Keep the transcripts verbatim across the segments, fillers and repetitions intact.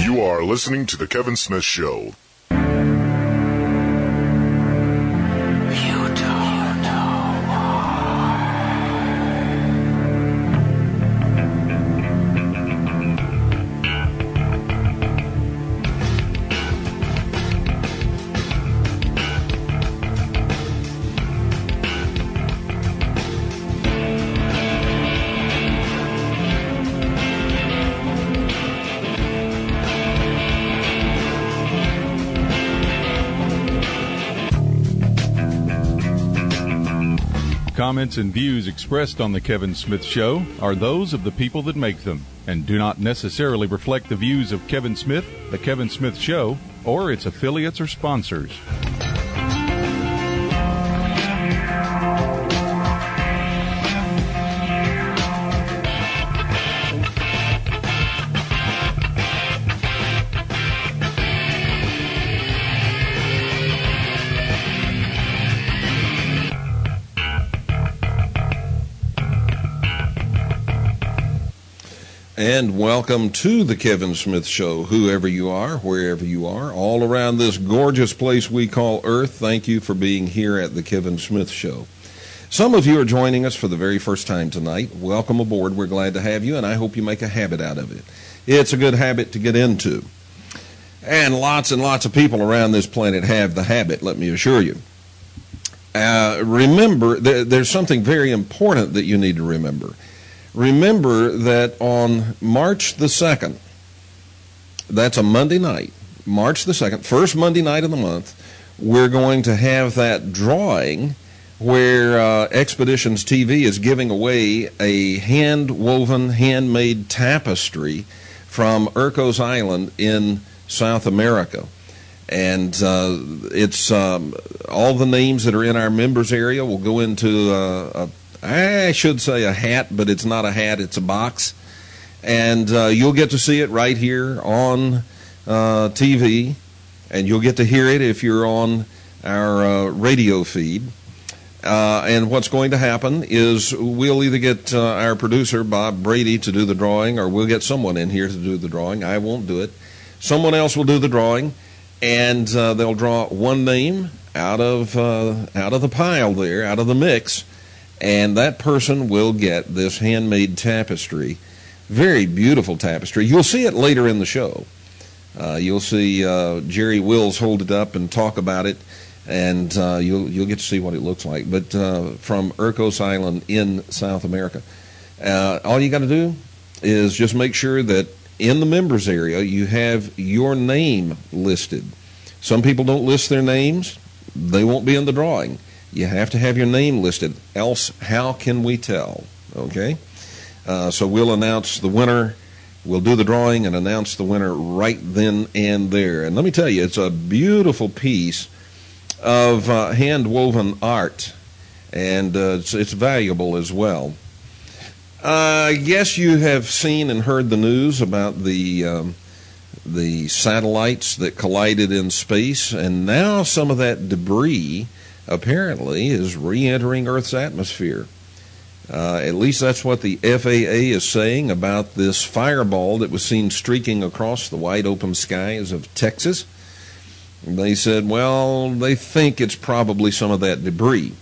You are listening to The Kevin Smith Show. Comments and views expressed on The Kevin Smith Show are those of the people that make them and do not necessarily reflect the views of Kevin Smith, The Kevin Smith Show, or its affiliates or sponsors. And welcome to the Kevin Smith Show, whoever you are, wherever you are, all around this gorgeous place we call Earth. Thank you for being here at the Kevin Smith Show. Some of you are joining us for the very first time tonight. Welcome aboard. We're glad to have you, and I hope you make a habit out of it. It's a good habit to get into. And lots and lots of people around this planet have the habit, let me assure you. Uh, remember, th- there's something very important that you need to remember. Remember that on March the second, that's a Monday night, March the second, first Monday night of the month, we're going to have that drawing where uh, Expeditions T V is giving away a hand-woven, handmade tapestry from Urcos Island in South America. And uh, it's um, all the names that are in our members area will go into uh, a I should say a hat, but it's not a hat, it's a box. And uh, you'll get to see it right here on uh, T V, and you'll get to hear it if you're on our uh, radio feed. Uh, and what's going to happen is we'll either get uh, our producer, Bob Brady, to do the drawing, or we'll get someone in here to do the drawing. I won't do it. Someone else will do the drawing, and uh, they'll draw one name out of uh, out of the pile there, out of the mix. And that person will get this handmade tapestry, very beautiful tapestry. You'll see it later in the show. Uh, you'll see uh, Jerry Wills hold it up and talk about it, and uh, you'll you'll get to see what it looks like. But uh, from Urcos Island in South America, uh, all you got to do is just make sure that in the members area you have your name listed. Some people don't list their names; they won't be in the drawing. You have to have your name listed, else how can we tell, okay? Uh, so we'll announce the winner, we'll do the drawing and announce the winner right then and there. And let me tell you, it's a beautiful piece of uh, hand-woven art, and uh, it's, it's valuable as well. Uh, yes, you have seen and heard the news about the um, the satellites that collided in space, and now some of that debris apparently is re-entering Earth's atmosphere. Uh, at least that's what the F A A is saying about this fireball that was seen streaking across the wide open skies of Texas. And they said, well, they think it's probably some of that debris.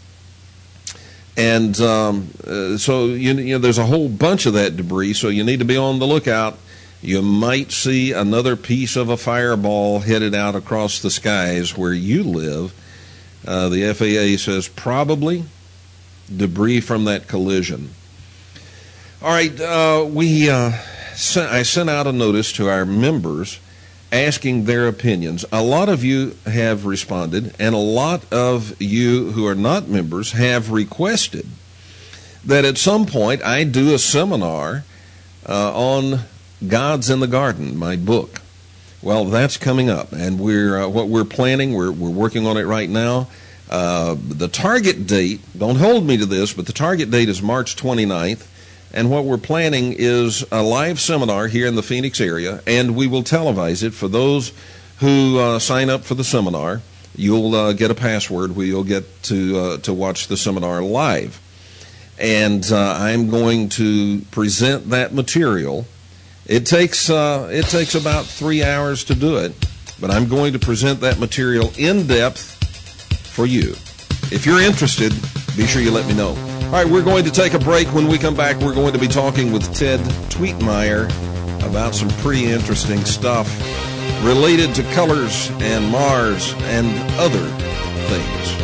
And um, uh, so you, you know, there's a whole bunch of that debris, so you need to be on the lookout. You might see another piece of a fireball headed out across the skies where you live. Uh, the F A A says probably debris from that collision. All right, uh, we uh, sent, I sent out a notice to our members asking their opinions. A lot of you have responded, and a lot of you who are not members have requested that at some point I do a seminar uh, on Gods in the Garden, my book. Well, that's coming up, and we're uh, what we're planning. We're we're working on it right now. Uh, the target date, don't hold me to this, but the target date is March twenty-ninth, and what we're planning is a live seminar here in the Phoenix area, and we will televise it for those who uh, sign up for the seminar. You'll uh, get a password where you'll get to uh, to watch the seminar live, and uh, I'm going to present that material It takes uh, it takes about three hours to do it, but I'm going to present that material in depth for you. If you're interested, be sure you let me know. All right, we're going to take a break. When we come back, we're going to be talking with Ted Tweetmeyer about some pretty interesting stuff related to colors and Mars and other things.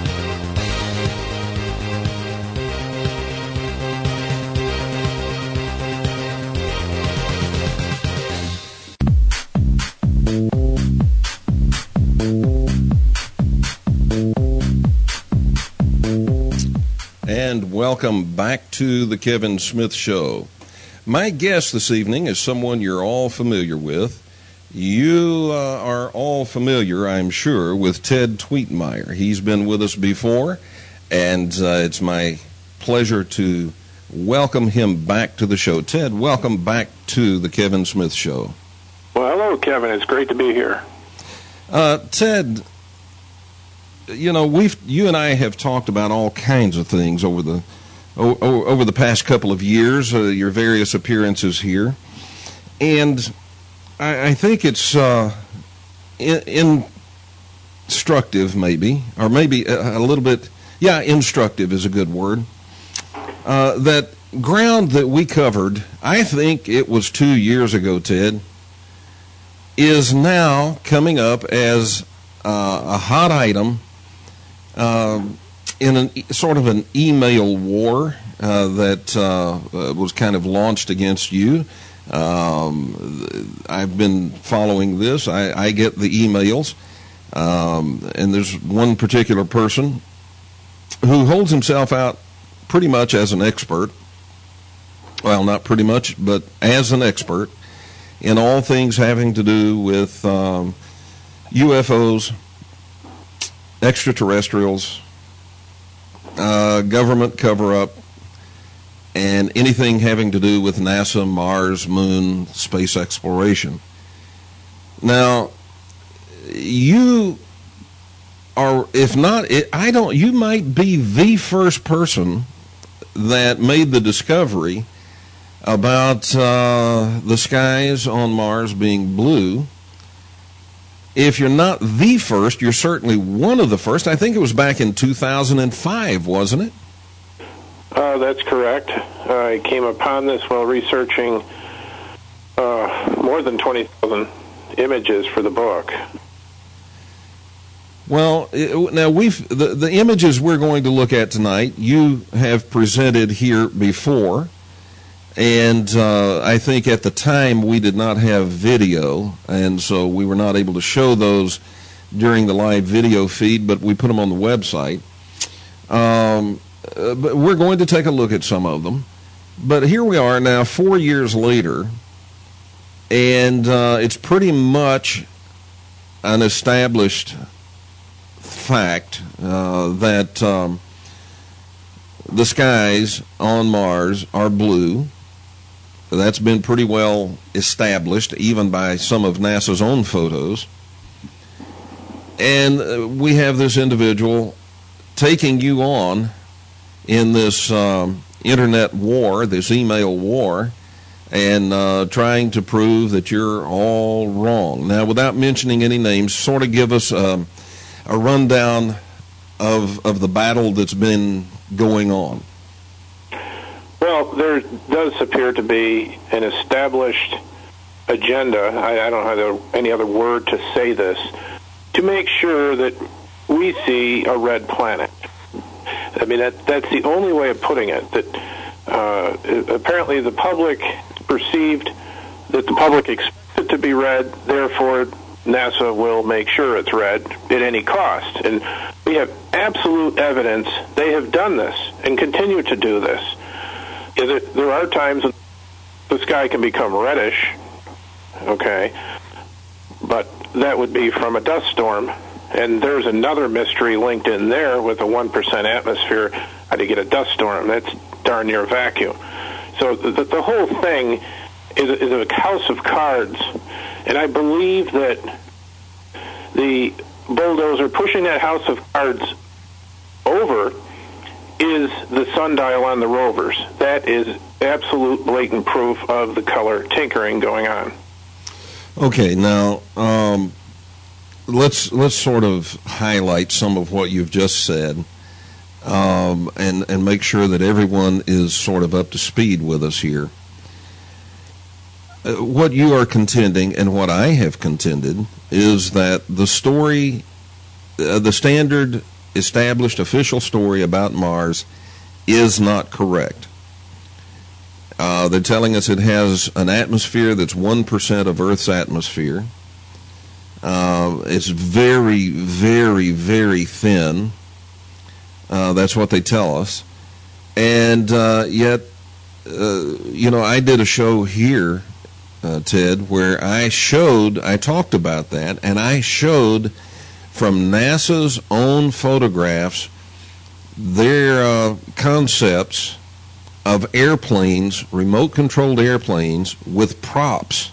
And welcome back to the Kevin Smith Show. My guest this evening is someone you're all familiar with. You uh, are all familiar, I'm sure, with Ted Tweetmeyer. He's been with us before, and uh, it's my pleasure to welcome him back to the show. Ted, welcome back to the Kevin Smith Show. Well, hello, Kevin. It's great to be here. Uh, Ted, you know, we've you and I have talked about all kinds of things over the o- over the past couple of years, uh, your various appearances here, and I, I think it's uh, in, instructive, maybe, or maybe a, a little bit. Yeah, instructive is a good word. Uh, that ground that we covered, I think it was two years ago, Ted, is now coming up as uh, a hot item. Uh, in an sort of an email war uh, that uh, uh, was kind of launched against you. Um, I've been following this. I, I get the emails, um, and there's one particular person who holds himself out pretty much as an expert. Well, not pretty much, but as an expert in all things having to do with um, U F Os, extraterrestrials, uh, government cover-up, and anything having to do with NASA, Mars, Moon, space exploration. Now, you are, if not, I don't, you might be the first person that made the discovery about uh, the skies on Mars being blue. If you're not the first, you're certainly one of the first. I think it was back in two thousand five, wasn't it? Uh, that's correct. Uh, I came upon this while researching uh, more than twenty thousand images for the book. Well, it, now we've the, the images we're going to look at tonight, you have presented here before. And uh, I think at the time we did not have video, and so we were not able to show those during the live video feed, but we put them on the website. Um, uh, but we're going to take a look at some of them. But here we are now, four years later, and uh, it's pretty much an established fact uh, that um, the skies on Mars are blue. That's been pretty well established, even by some of NASA's own photos. And uh, we have this individual taking you on in this um, internet war, this email war, and uh, trying to prove that you're all wrong. Now, without mentioning any names, sort of give us um, a rundown of of the battle that's been going on. Well, there does appear to be an established agenda, I, I don't have any other word to say this, to make sure that we see a red planet. I mean, that that's the only way of putting it, that uh, apparently the public perceived that the public expects it to be red, therefore NASA will make sure it's red at any cost. And we have absolute evidence they have done this and continue to do this. There are times when the sky can become reddish, okay, but that would be from a dust storm. And there's another mystery linked in there with a one percent atmosphere. How do you get a dust storm? That's darn near vacuum. So the, the whole thing is, is a house of cards. And I believe that the bulldozer pushing that house of cards over is the sundial on the rovers. That is absolute blatant proof of the color tinkering going on. Okay, now um, let's let's sort of highlight some of what you've just said, um, and and make sure that everyone is sort of up to speed with us here. Uh, what you are contending, and what I have contended, is that the story, uh, the standard established official story about Mars, is not correct. Uh, they're telling us it has an atmosphere that's one percent of Earth's atmosphere. Uh, it's very, very, very thin. Uh, that's what they tell us. And uh, yet, uh, you know, I did a show here, uh, Ted, where I showed, I talked about that, and I showed from NASA's own photographs their uh, concepts of airplanes, remote-controlled airplanes, with props,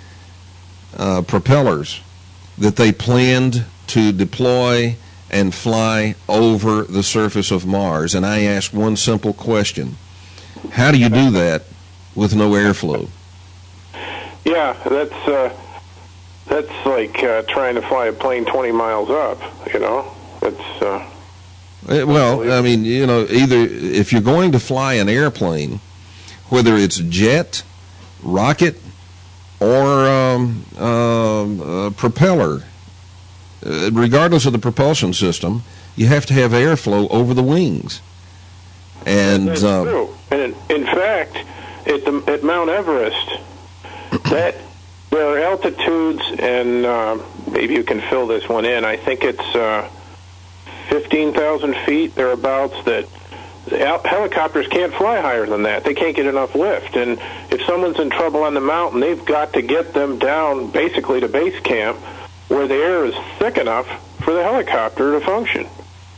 uh, propellers, that they planned to deploy and fly over the surface of Mars. And I asked one simple question: how do you do that with no airflow? Yeah, that's uh, that's like uh, trying to fly a plane twenty miles up, you know. It's... Uh Well, I mean, you know, either if you're going to fly an airplane, whether it's jet, rocket, or um, uh, uh, propeller, uh, regardless of the propulsion system, you have to have airflow over the wings. And that's uh, true. And in, in fact, at, the, at Mount Everest, that there are altitudes, and uh, maybe you can fill this one in. I think it's Uh, fifteen thousand feet, thereabouts, that helicopters can't fly higher than that. They can't get enough lift. And if someone's in trouble on the mountain, they've got to get them down basically to base camp where the air is thick enough for the helicopter to function.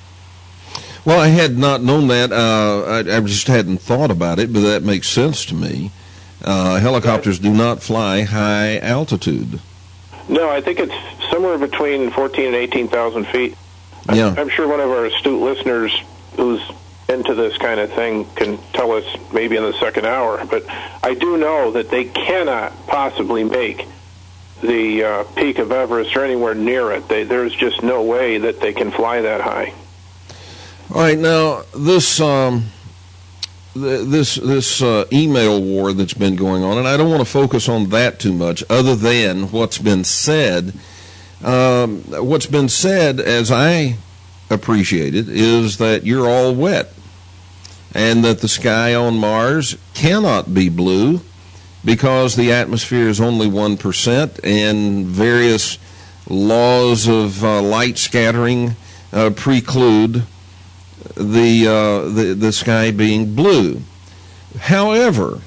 Well, I had not known that. Uh, I, I just hadn't thought about it, but that makes sense to me. Uh, helicopters do not fly high altitude. No, I think it's somewhere between fourteen and eighteen thousand feet. Yeah. I'm sure one of our astute listeners who's into this kind of thing can tell us maybe in the second hour. But I do know that they cannot possibly make the uh, peak of Everest or anywhere near it. They, there's just no way that they can fly that high. All right, now this um, th- this this uh, email war that's been going on, and I don't want to focus on that too much, other than what's been said. Um, what's been said, as I appreciate it, is that you're all wet, and that the sky on Mars cannot be blue because the atmosphere is only one percent, and various laws of uh, light scattering uh, preclude the, uh, the the sky being blue. However,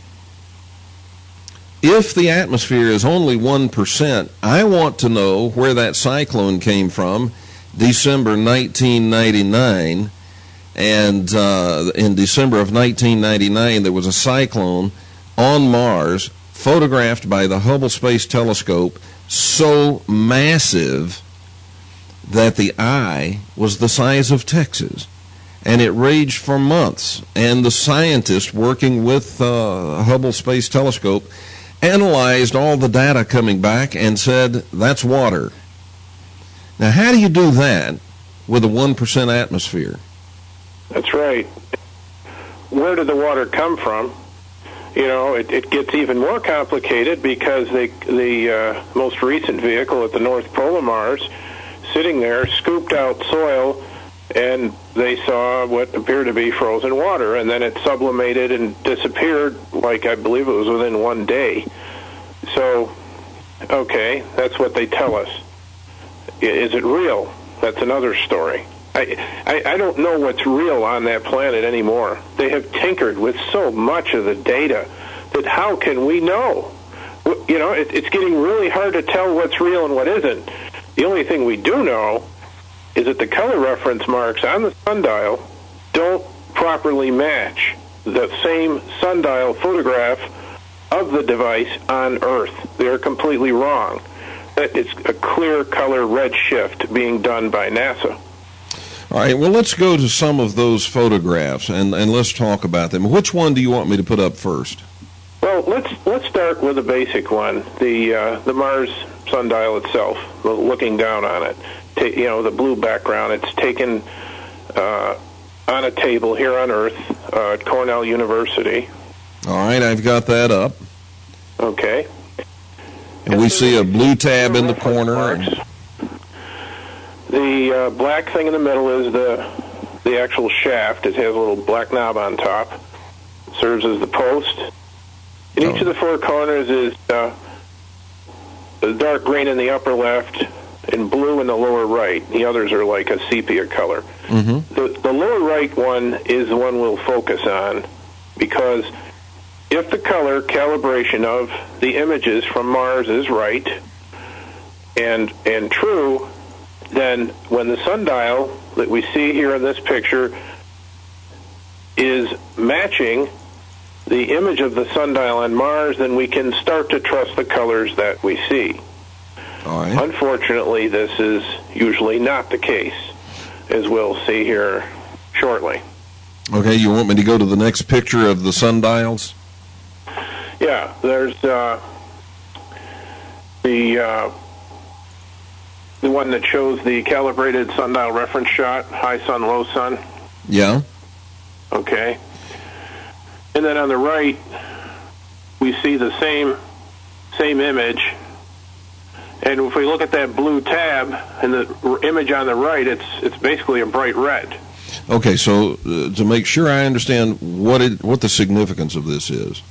if the atmosphere is only one percent, I want to know where that cyclone came from, December nineteen ninety-nine. And uh, in December of nineteen ninety-nine, there was a cyclone on Mars photographed by the Hubble Space Telescope, so massive that the eye was the size of Texas. And it raged for months. And the scientists working with uh, Hubble Space Telescope analyzed all the data coming back and said, that's water. Now, how do you do that with a one percent atmosphere? That's right. Where did the water come from? You know, it, it gets even more complicated because they, the uh, most recent vehicle at the North Pole of Mars, sitting there, scooped out soil, and they saw what appeared to be frozen water, and then it sublimated and disappeared, like I believe it was within one day. So, okay, that's what they tell us. Is it real? That's another story. I, I, I don't know what's real on that planet anymore. They have tinkered with so much of the data that how can we know? You know, it, it's getting really hard to tell what's real and what isn't. The only thing we do know is that the color reference marks on the sundial don't properly match the same sundial photograph of the device on Earth. They're completely wrong. It's a clear color red shift being done by NASA. All right, well, let's go to some of those photographs, and, and let's talk about them. Which one do you want me to put up first? Well, let's let's start with the basic one, the uh, the Mars sundial itself, looking down on it. Ta- you know, the blue background. It's taken uh, on a table here on Earth uh, at Cornell University. All right, I've got that up. Okay. And, and we see a blue tab in the corner. And... The uh, black thing in the middle is the the actual shaft. It has a little black knob on top. It serves as the post. In oh. each of the four corners is uh, dark green in the upper left and blue in the lower right. The others are like a sepia color. Mm-hmm. The, the lower right one is the one we'll focus on, because if the color calibration of the images from Mars is right and and true, then when the sundial that we see here in this picture is matching the image of the sundial on Mars, then we can start to trust the colors that we see. All right. Unfortunately, this is usually not the case, as we'll see here shortly. Okay, you want me to go to the next picture of the sundials? Yeah, there's uh, the... Uh, The one that shows the calibrated sundial reference shot, high sun, low sun. Yeah. Okay. And then on the right, we see the same same image. And if we look at that blue tab and the image on the right, it's it's basically a bright red. Okay, so uh, to make sure I understand what it what the significance of this is,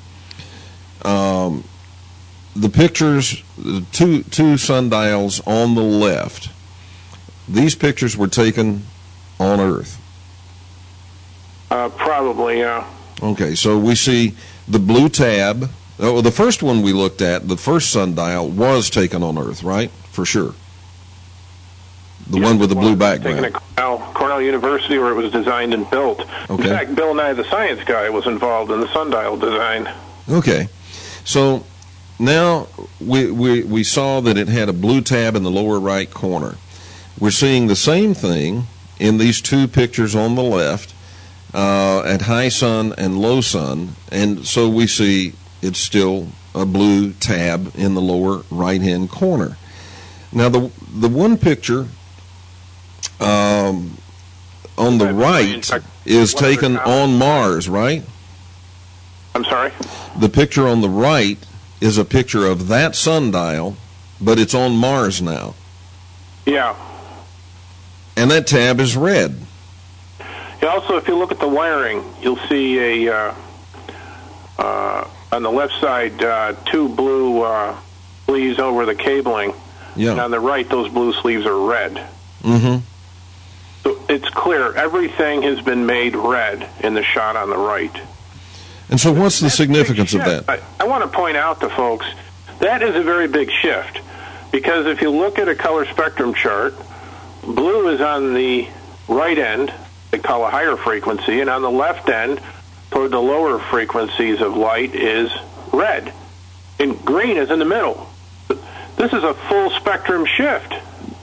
um, the pictures, the two two sundials on the left, these pictures were taken on Earth. Uh, probably, yeah. Okay, so we see the blue tab. Oh, the first one we looked at, the first sundial, was taken on Earth, right? For sure. The yeah, one with the blue well, background. Taken at Cornell, Cornell University, where it was designed and built. Okay. In fact, Bill Nye the Science Guy was involved in the sundial design. Okay, so now we, we we saw that it had a blue tab in the lower right corner. We're seeing the same thing in these two pictures on the left uh, at high sun and low sun, and so we see it's still a blue tab in the lower right-hand corner. Now, the the one picture um, on the right is taken on Mars, right? I'm sorry? The picture on the right is a picture of that sundial, but it's on Mars now. Yeah. And that tab is red. Yeah, also, if you look at the wiring, you'll see a... Uh, uh, on the left side, uh, two blue uh, sleeves over the cabling. Yeah. And on the right, those blue sleeves are red. Mm-hmm. So it's clear. Everything has been made red in the shot on the right. And so what's the That's significance of that? I, I want to point out to folks, that is a very big shift. Because if you look at a color spectrum chart, blue is on the right end, they call a higher frequency, and on the left end, toward the lower frequencies of light, is red. And green is in the middle. This is a full spectrum shift.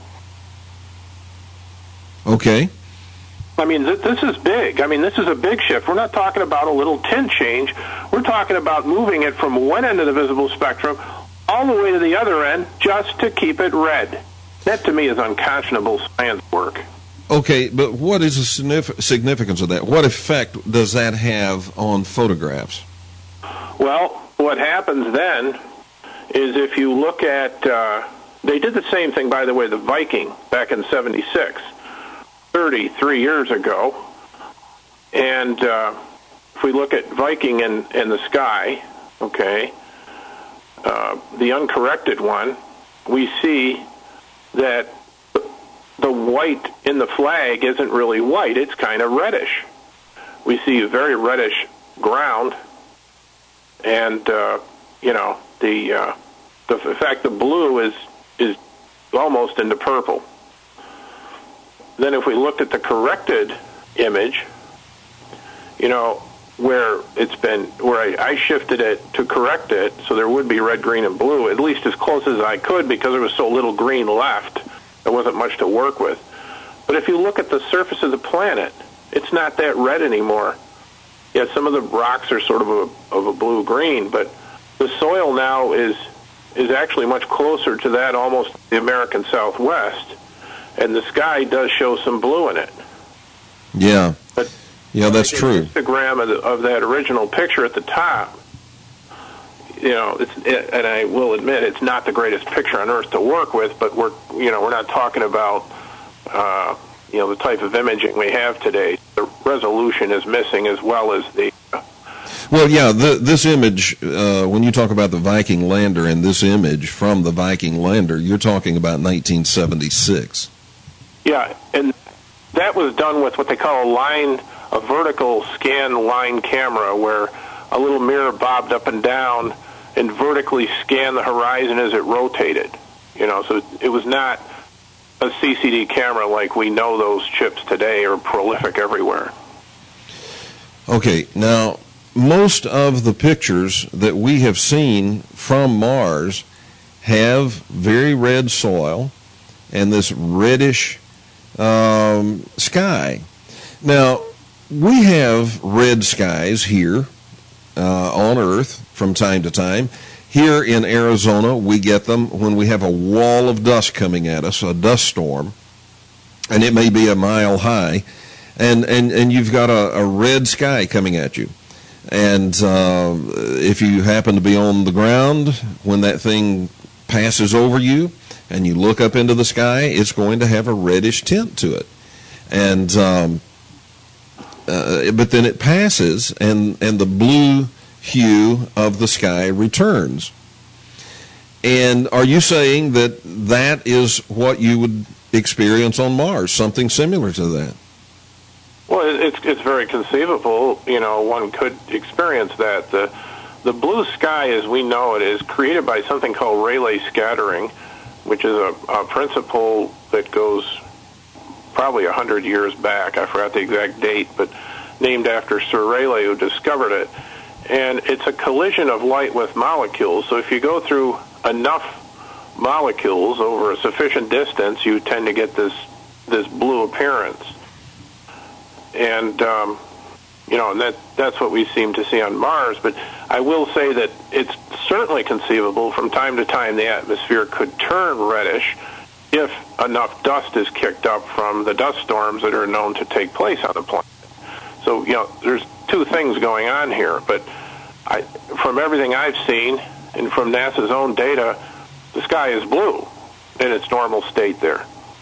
Okay. I mean, th- this is big. I mean, this is a big shift. We're not talking about a little tint change. We're talking about moving it from one end of the visible spectrum all the way to the other end just to keep it red. That, to me, is unconscionable science work. Okay, but what is the significance of that? What effect does that have on photographs? Well, what happens then is if you look at, uh, they did the same thing, by the way, the Viking back in seventy-six, thirty-three years ago. And uh, if we look at Viking in, in the sky, okay, uh, the uncorrected one, we see that the white in the flag isn't really white. It's kind of reddish. We see a very reddish ground, and uh, you know the, uh, the in fact the blue is is almost into purple. Then if we looked at the corrected image, you know where it's been where I, I shifted it to correct it, so there would be red, green, and blue, at least as close as I could, because there was so little green left. There wasn't much to work with. But if you look at the surface of the planet, it's not that red anymore. Yeah, some of the rocks are sort of a, of a blue-green, but the soil now is is actually much closer to that, almost the American Southwest, and the sky does show some blue in it. Yeah, but yeah, that's true. Instagram of, the, of that original picture at the top, you know, it's, it, and I will admit it's not the greatest picture on Earth to work with, but we're, you know, we're not talking about, uh, you know, the type of imaging we have today. The resolution is missing as well as the. Uh, well, yeah, the, this image, uh, when you talk about the Viking lander and this image from the Viking lander, you're talking about nineteen seventy-six. Yeah, and that was done with what they call a line, a vertical scan line camera, where a little mirror bobbed up and down and vertically scanned the horizon as it rotated. You know, so it was not a C C D camera like we know those chips today are prolific everywhere. Okay, now, most of the pictures that we have seen from Mars have very red soil and this reddish um, sky. Now, we have red skies here uh, on Earth from time to time. Here in Arizona, we get them when we have a wall of dust coming at us, a dust storm, and it may be a mile high, and, and, and you've got a, a red sky coming at you. And uh, if you happen to be on the ground when that thing passes over you and you look up into the sky, it's going to have a reddish tint to it. And um, uh, but then it passes, and, and the blue hue of the sky returns. And are you saying that that is what you would experience on Mars, something similar to that? Well, it's it's very conceivable. You know, one could experience that. The the blue sky, as we know it, is created by something called Rayleigh scattering, which is a, a principle that goes probably a hundred years back. I forgot the exact date, but named after Sir Rayleigh, who discovered it. And it's a collision of light with molecules. So if you go through enough molecules over a sufficient distance, you tend to get this this blue appearance. And, um, you know, and that, that's what we seem to see on Mars. But I will say that it's certainly conceivable from time to time the atmosphere could turn reddish if enough dust is kicked up from the dust storms that are known to take place on the planet. So, you know, there's two things going on here. But I, from everything I've seen and from NASA's own data, the sky is blue in its normal state there.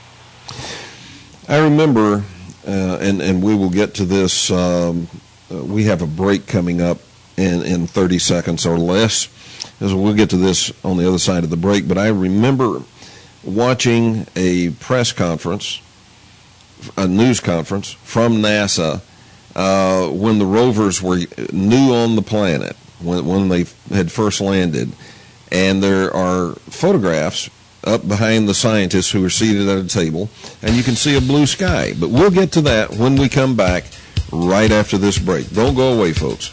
I remember... Uh, and, and we will get to this. Um, uh, we have a break coming up in, in thirty seconds or less. So we'll get to this on the other side of the break. But I remember watching a press conference, a news conference from NASA uh, when the rovers were new on the planet, when, when they had first landed. And there are photographs up behind the scientists who are seated at a table, and you can see a blue sky. But we'll get to that when we come back right after this break. Don't go away, folks.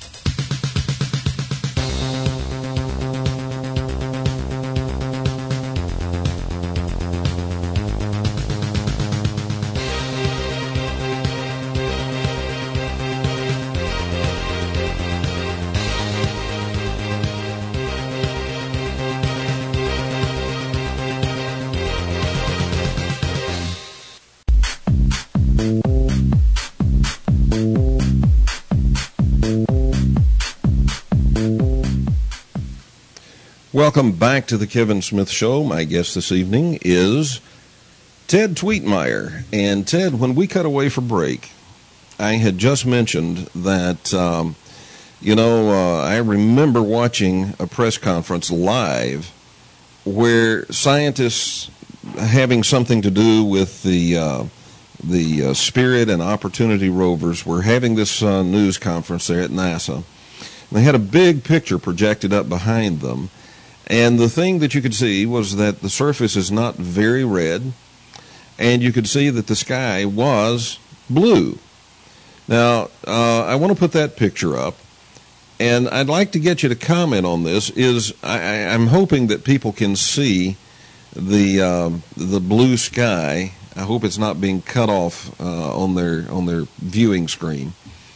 Welcome back to the Kevin Smith Show. My guest this evening is Ted Tweetmeyer. And Ted, when we cut away for break, I had just mentioned that, um, you know, uh, I remember watching a press conference live where scientists having something to do with the uh, the uh, Spirit and Opportunity rovers were having this uh, news conference there at NASA. They had a big picture projected up behind them. And the thing that you could see was that the surface is not very red, and you could see that the sky was blue. Now, uh, I want to put that picture up, and I'd like to get you to comment on this. Is I, I'm hoping that people can see the uh, the blue sky I hope it's not being cut off uh, on their on their viewing screen.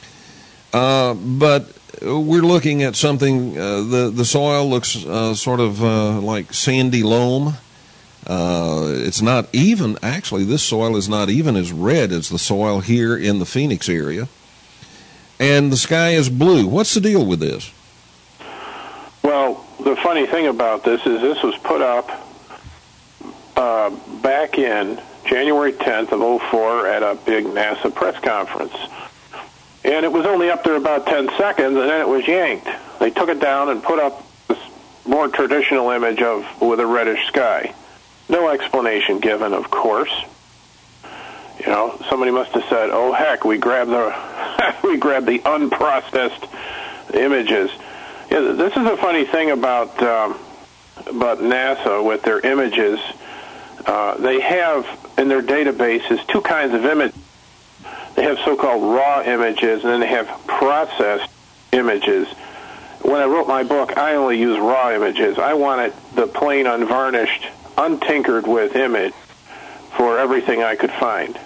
Uh, but we're looking at something. Uh, the the soil looks uh, sort of uh, like sandy loam. Uh, it's not even, actually, this soil is not even as red as the soil here in the Phoenix area. And the sky is blue. What's the deal with this? Well, the funny thing about this is this was put up uh, back in January tenth of oh four at a big NASA press conference. And it was only up there about ten seconds, and then it was yanked. They took it down and put up this more traditional image of with a reddish sky. No explanation given, of course. You know, somebody must have said, "Oh heck, we grabbed the we grabbed the unprocessed images." Yeah, this is a funny thing about um, about NASA with their images. Uh, they have in their databases two kinds of images. They have so-called raw images, and then they have processed images. When I wrote my book, I only used raw images. I wanted the plain, unvarnished, untinkered with image for everything I could find.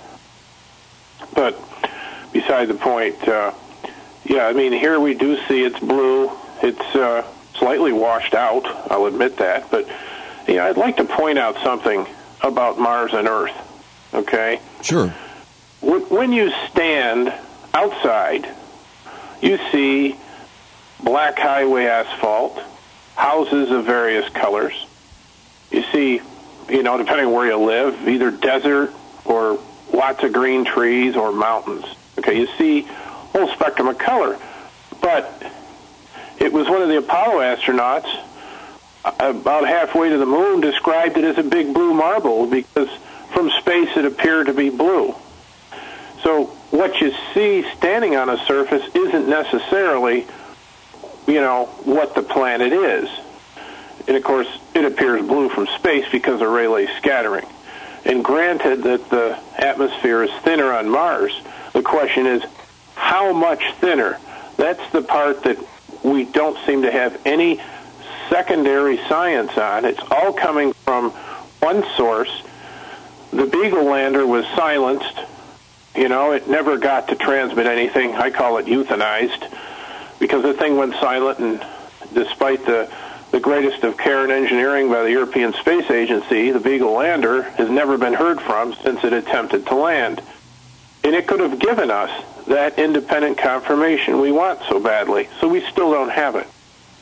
But beside the point, uh, yeah, I mean, here we do see it's blue. It's uh, slightly washed out, I'll admit that. But, yeah, I'd like to point out something about Mars and Earth, okay? Sure. When you stand outside, you see black highway asphalt, houses of various colors. You see, you know, depending on where you live, either desert or lots of green trees or mountains. Okay, you see a whole spectrum of color. But it was one of the Apollo astronauts, about halfway to the moon, described it as a big blue marble because from space it appeared to be blue. So what you see standing on a surface isn't necessarily, you know, what the planet is. And, of course, it appears blue from space because of Rayleigh scattering. And granted that the atmosphere is thinner on Mars, the question is, how much thinner? That's the part that we don't seem to have any secondary science on. It's all coming from one source. The Beagle lander was silenced. You know, it never got to transmit anything. I call it euthanized because the thing went silent, and despite the the greatest of care and engineering by the European Space Agency, the Beagle lander has never been heard from since it attempted to land. And it could have given us that independent confirmation we want so badly, so we still don't have it.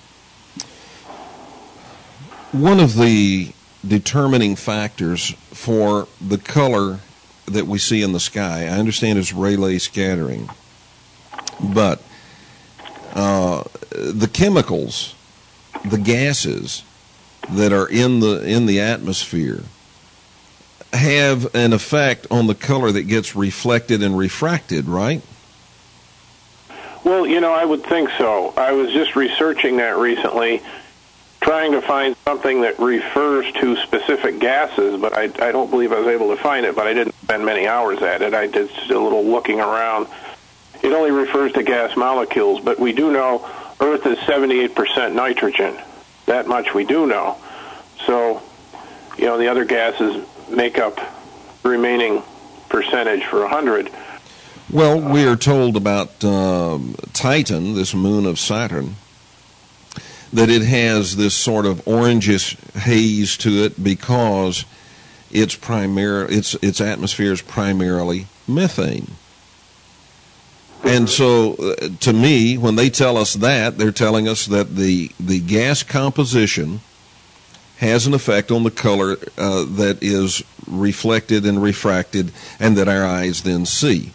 One of the determining factors for the color that we see in the sky, I understand, is Rayleigh scattering, but uh, the chemicals, the gases that are in the in the atmosphere have an effect on the color that gets reflected and refracted, right? Well, you know, I would think so. I was just researching that recently, trying to find something that refers to specific gases, but I, I don't believe I was able to find it, but I didn't spend many hours at it. I did a little looking around. It only refers to gas molecules, but we do know Earth is seventy-eight percent nitrogen. That much we do know. So, you know, the other gases make up the remaining percentage for one hundred. Well, we are told about um, Titan, this moon of Saturn, that it has this sort of orangish haze to it because its primar- its its atmosphere is primarily methane. And so, uh, to me, when they tell us that, they're telling us that the the gas composition has an effect on the color uh, that is reflected and refracted, and that our eyes then see.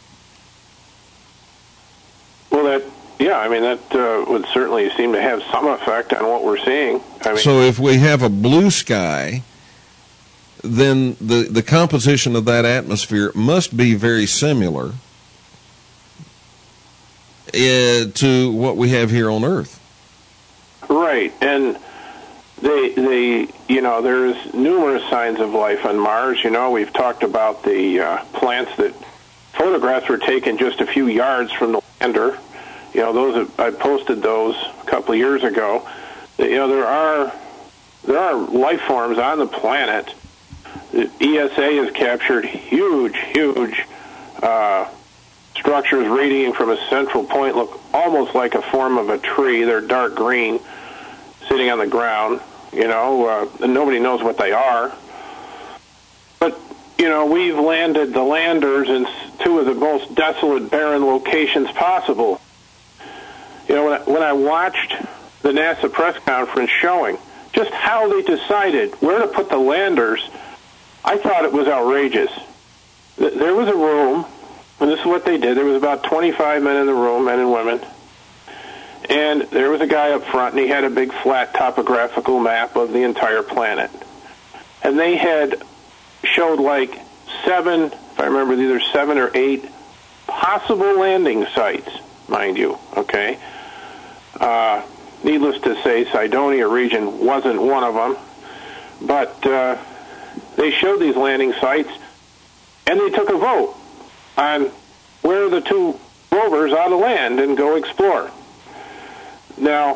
Well, that yeah, I mean that uh, would certainly seem to have some effect on what we're seeing. I mean, so if we have a blue sky, then the the composition of that atmosphere must be very similar Uh, to what we have here on Earth. Right, and they, they, you know, there's numerous signs of life on Mars. You know, we've talked about the uh, plants that photographs were taken just a few yards from the lander. You know, those I posted those a couple of years ago. You know, there are there are life forms on the planet The E S A has captured huge, huge uh, structures radiating from a central point, look almost like a form of a tree. They're dark green, sitting on the ground, you know, uh, and nobody knows what they are. But, you know, we've landed the landers in two of the most desolate, barren locations possible. You know, when I, when I watched the NASA press conference showing just how they decided where to put the landers, I thought it was outrageous. There was a room, and this is what they did. There was about twenty-five men in the room, men and women. And there was a guy up front, and he had a big flat topographical map of the entire planet. And they had showed like seven, if I remember, either seven or eight possible landing sites, mind you, okay? Uh, needless to say, Cydonia region wasn't one of them. But uh, they showed these landing sites, and they took a vote on where the two rovers ought to land and go explore. Now,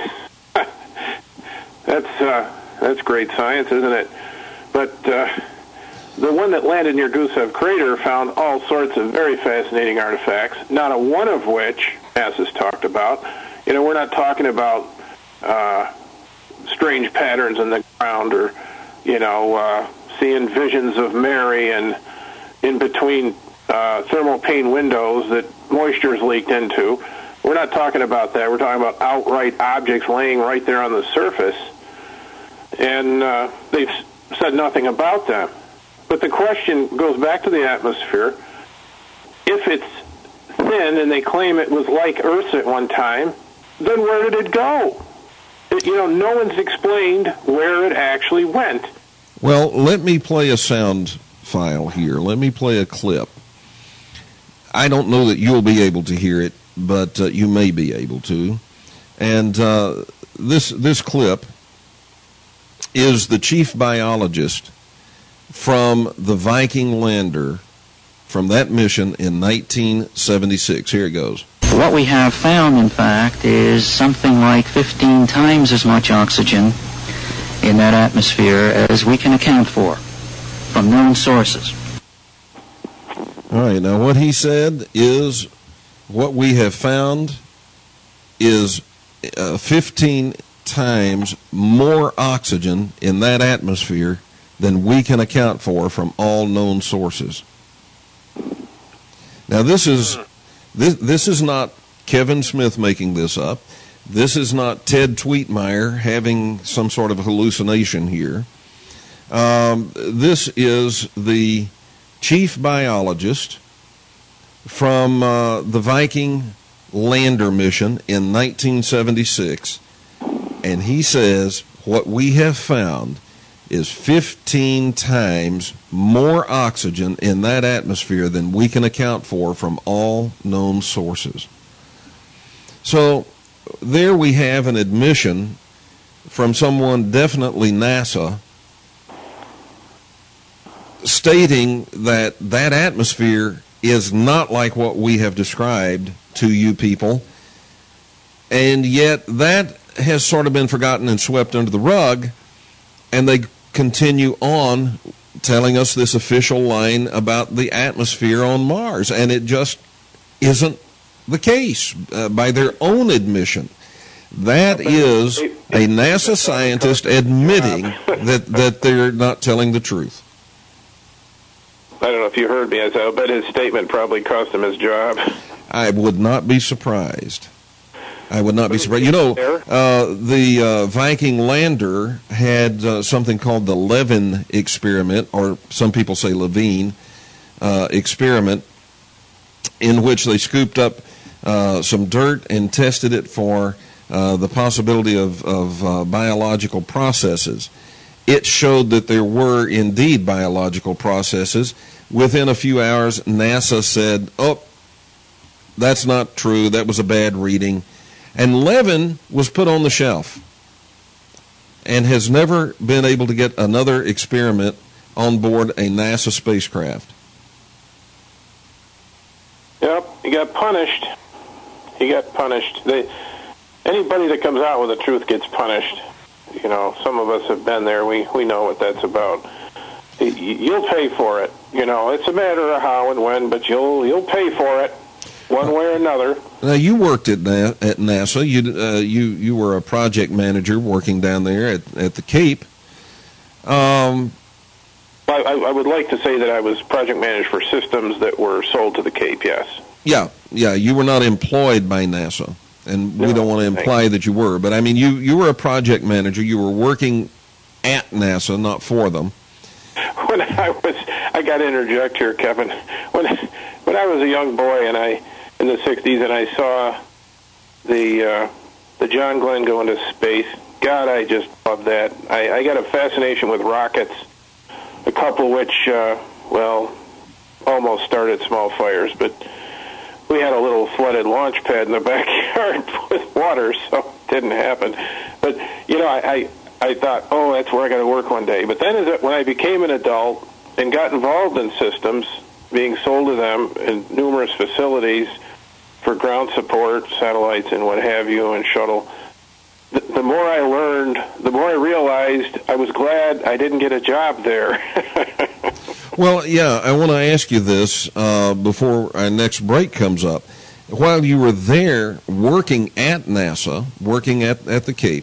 that's uh, that's great science, isn't it? But uh, the one that landed near Gusev Crater found all sorts of very fascinating artifacts, not a one of which NASA's talked about. You know, we're not talking about uh, strange patterns in the ground or, you know, uh, seeing visions of Mary and in between uh, thermal pane windows that moisture's leaked into. We're not talking about that. We're talking about outright objects laying right there on the surface. And uh, they've said nothing about them. But the question goes back to the atmosphere. If it's thin and they claim it was like Earth's at one time, then where did it go? It, you know, no one's explained where it actually went. Well, let me play a sound file here. Let me play a clip. I don't know that you'll be able to hear it, but uh, you may be able to. And uh, this this clip is the chief biologist from the Viking lander from that mission in nineteen seventy-six. Here it goes. What we have found, in fact, is something like fifteen times as much oxygen in that atmosphere as we can account for from known sources. All right, now what he said is what we have found is uh, fifteen times more oxygen in that atmosphere than we can account for from all known sources. Now this is this, this is not Kevin Smith making this up. This is not Ted Tweetmeyer having some sort of hallucination here. Um, this is the chief biologist from uh, the Viking lander mission in nineteen seventy-six, and he says what we have found is fifteen times more oxygen in that atmosphere than we can account for from all known sources. So there we have an admission from someone, definitely NASA, stating that that atmosphere is not like what we have described to you people, and yet that has sort of been forgotten and swept under the rug, and they continue on telling us this official line about the atmosphere on Mars, and it just isn't the case uh, by their own admission. That is a NASA scientist admitting that, that they're not telling the truth. I don't know if you heard me. I said, I bet his statement probably cost him his job. I would not be surprised. I would not be surprised. You know, uh, the uh, Viking lander had uh, something called the Levin experiment, or some people say Levine uh, experiment, in which they scooped up uh, some dirt and tested it for uh, the possibility of, of uh, biological processes. It showed that there were indeed biological processes. Within a few hours, NASA said, oh, that's not true. That was a bad reading. And Levin was put on the shelf and has never been able to get another experiment on board a NASA spacecraft. Yep, he got punished. He got punished. They, anybody that comes out with the truth gets punished. You know, some of us have been there. We we know what that's about. you'll pay for it. You know, it's a matter of how and when, but you'll you'll pay for it one way or another. Now, you worked at Na- at NASA. You uh, you you were a project manager working down there at at the Cape. Um, I, I would like to say that I was project manager for systems that were sold to the Cape. Yes. Yeah, yeah. You were not employed by NASA, and we No, don't want to imply thanks. that you were. But I mean, you you were a project manager. You were working at NASA, not for them. When I was, I got to interject here, Kevin. When when I was a young boy, and I in the sixties, and I saw the uh, the John Glenn go into space. God, I just loved that. I, I got a fascination with rockets, a couple which, uh, well, almost started small fires, but we had a little flooded launch pad in the backyard with water, so it didn't happen. But, you know, I, I, I thought, oh, that's where I got to work one day. But then as it, when I became an adult and got involved in systems, being sold to them in numerous facilities for ground support, satellites and what have you, and shuttle, the, the more I learned, the more I realized I was glad I didn't get a job there. Well, yeah, I want to ask you this uh, before our next break comes up. While you were there working at NASA, working at, at the Cape,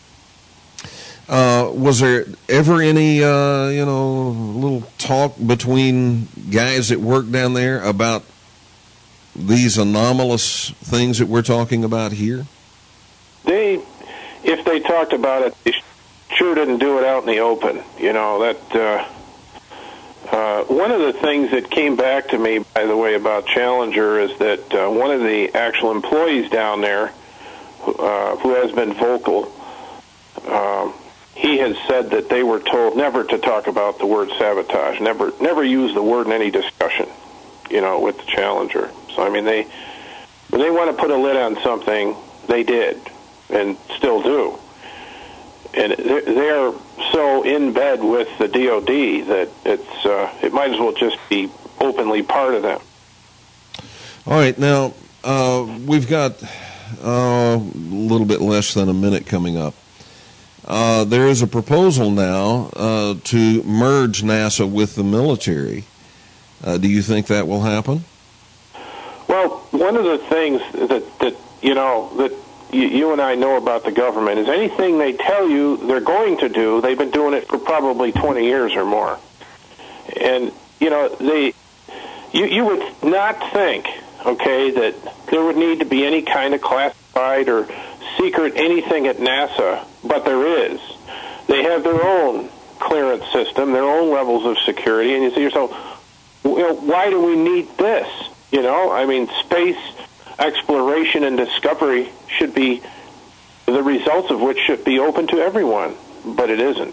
uh, was there ever any, uh, you know, little talk between guys that worked down there about these anomalous things that we're talking about here? They, if they talked about it, they sure didn't do it out in the open. You know, that... Uh, Uh, one of the things that came back to me, by the way, about Challenger is that uh, one of the actual employees down there, uh, who has been vocal, uh, he has said that they were told never to talk about the word sabotage, never never use the word in any discussion, you know, with the Challenger. So, I mean, they when they want to put a lid on something, they did, and still do. And they're so in bed with the D O D that it's uh, it might as well just be openly part of them. All right, now uh, we've got uh, a little bit less than a minute coming up. Uh, there is a proposal now uh, to merge NASA with the military. Uh, do you think that will happen? Well, one of the things that, that you know, that you, you and I know about the government is anything they tell you they're going to do, they've been doing it for probably twenty years or more. And, you know, they, you, you would not think, okay, that there would need to be any kind of classified or secret anything at NASA, but there is. They have their own clearance system, their own levels of security, and you say to yourself, you know, why do we need this? You know, I mean, space exploration and discovery should be, the results of which should be open to everyone, but it isn't.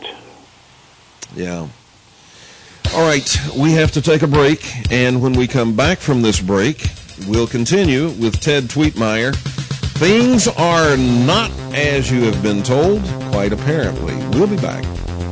Yeah. All right, we have to take a break, and when we come back from this break, we'll continue with Ted Tweetmeyer. Things are not as you have been told, quite apparently. We'll be back.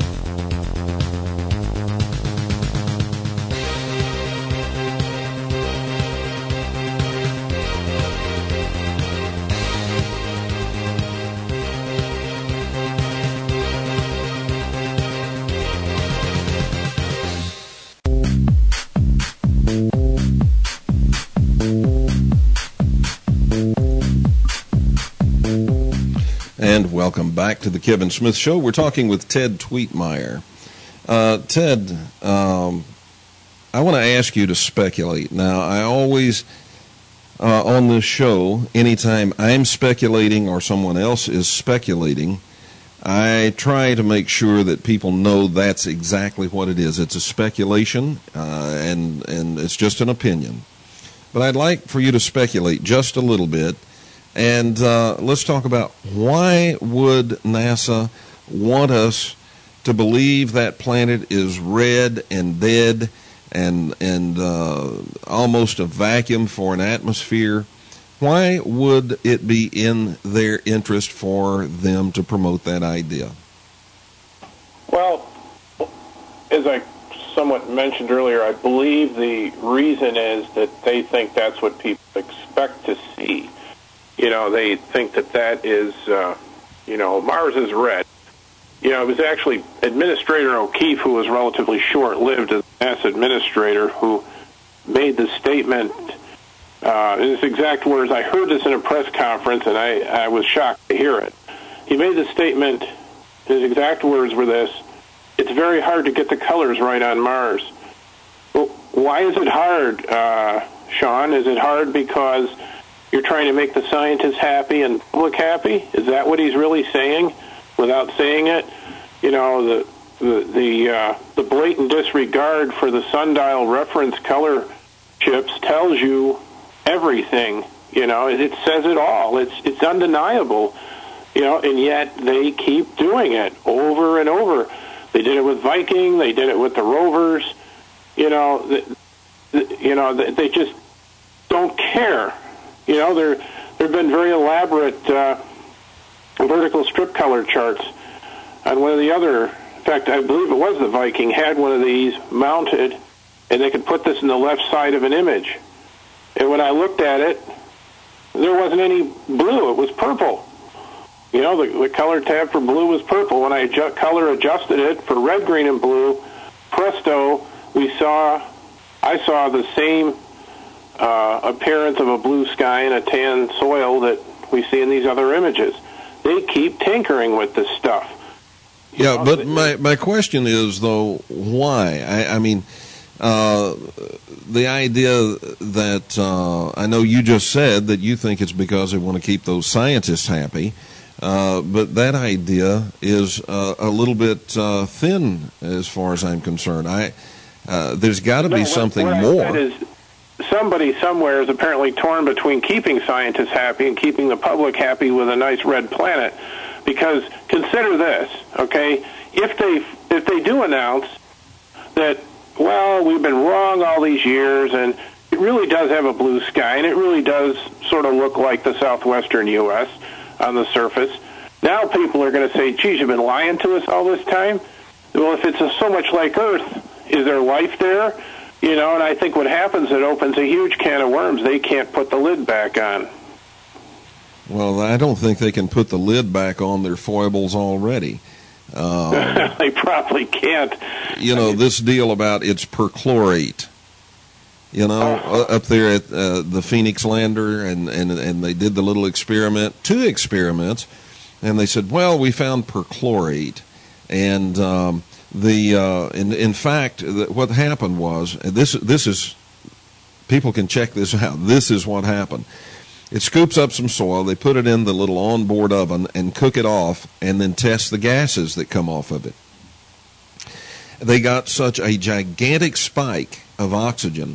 And welcome back to the Kevin Smith Show. We're talking with Ted Tweetmeyer. Uh, Ted, um, I want to ask you to speculate. Now, I always, uh, on this show, anytime I'm speculating or someone else is speculating, I try to make sure that people know that's exactly what it is. It's a speculation, uh, and, and it's just an opinion. But I'd like for you to speculate just a little bit. And uh, let's talk about why would NASA want us to believe that planet is red and dead and and uh, almost a vacuum for an atmosphere. Why would it be in their interest for them to promote that idea? Well, as I somewhat mentioned earlier, I believe the reason is that they think that's what people expect to see. You know, they think that that is, uh, you know, Mars is red. you know, it was actually Administrator O'Keefe, who was relatively short-lived as N A S A administrator, who made the statement, uh, in his exact words. I heard this in a press conference, and I, I was shocked to hear it. He made the statement, his exact words were this: it's very hard to get the colors right on Mars. Well, why is it hard, uh, Sean? Is it hard because you're trying to make the scientists happy and public happy? Is that what he's really saying without saying it? You know, the the the, uh, the blatant disregard for the sundial reference color chips tells you everything. You know, it, it says it all. It's it's undeniable. You know, and yet they keep doing it over and over. They did it with Viking. They did it with the rovers. You know, the, the, you know, they, they just don't care. You know, there there have been very elaborate uh, vertical strip color charts on one of the other. In fact, I believe it was the Viking had one of these mounted, and they could put this in the left side of an image. And when I looked at it, there wasn't any blue. It was purple. You know, the, the color tab for blue was purple. When I adjust, color adjusted it for red, green, and blue, presto, we saw, I saw the same uh, appearance of a blue sky and a tan soil that we see in these other images. They keep tinkering with this stuff. You yeah, know, but my, my question is, though, why? I, I mean, uh, the idea that, uh, I know you just said that you think it's because they want to keep those scientists happy. Uh, but that idea is uh, a little bit uh, thin as far as I'm concerned. I uh, there's got to no, be what, something what more. I said is somebody somewhere is apparently torn between keeping scientists happy and keeping the public happy with a nice red planet. Because consider this, okay? If they if they do announce that, well, we've been wrong all these years, and it really does have a blue sky, and it really does sort of look like the southwestern U S on the surface. Now people are going to say, geez, you've been lying to us all this time? Well, if it's a, so much like Earth, is there life there? You know, and I think what happens, it opens a huge can of worms. They can't put the lid back on. Well, I don't think they can put the lid back on their foibles already. Uh, they probably can't. You know, this deal about it's perchlorate. You know, uh, up there at uh, the Phoenix lander, and, and and they did the little experiment, two experiments, and they said, well, we found perchlorate. And um, the uh, in, in fact, the, what happened was, and this this is, people can check this out, this is what happened. It scoops up some soil, they put it in the little onboard oven and cook it off, and then test the gases that come off of it. They got such a gigantic spike of oxygen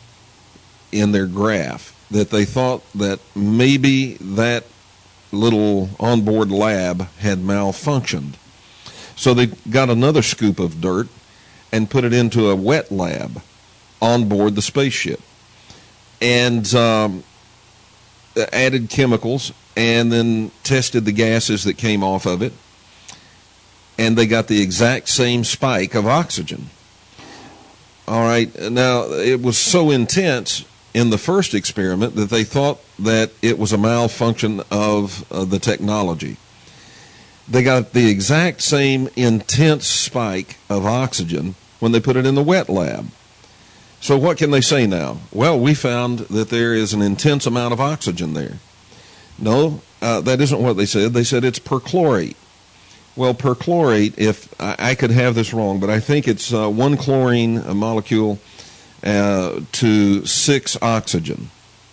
in their graph that they thought that maybe that little onboard lab had malfunctioned. So they got another scoop of dirt and put it into a wet lab on board the spaceship, and um, added chemicals, and then tested the gases that came off of it, and they got the exact same spike of oxygen. All right, now it was so intense in the first experiment that they thought that it was a malfunction of uh, the technology. They got the exact same intense spike of oxygen when they put it in the wet lab. So what can they say now? Well, we found that there is an intense amount of oxygen there. No, uh, that isn't what they said. They said it's perchlorate. Well, perchlorate, if I, I could have this wrong, but I think it's uh, one chlorine a molecule Uh, to six oxygen,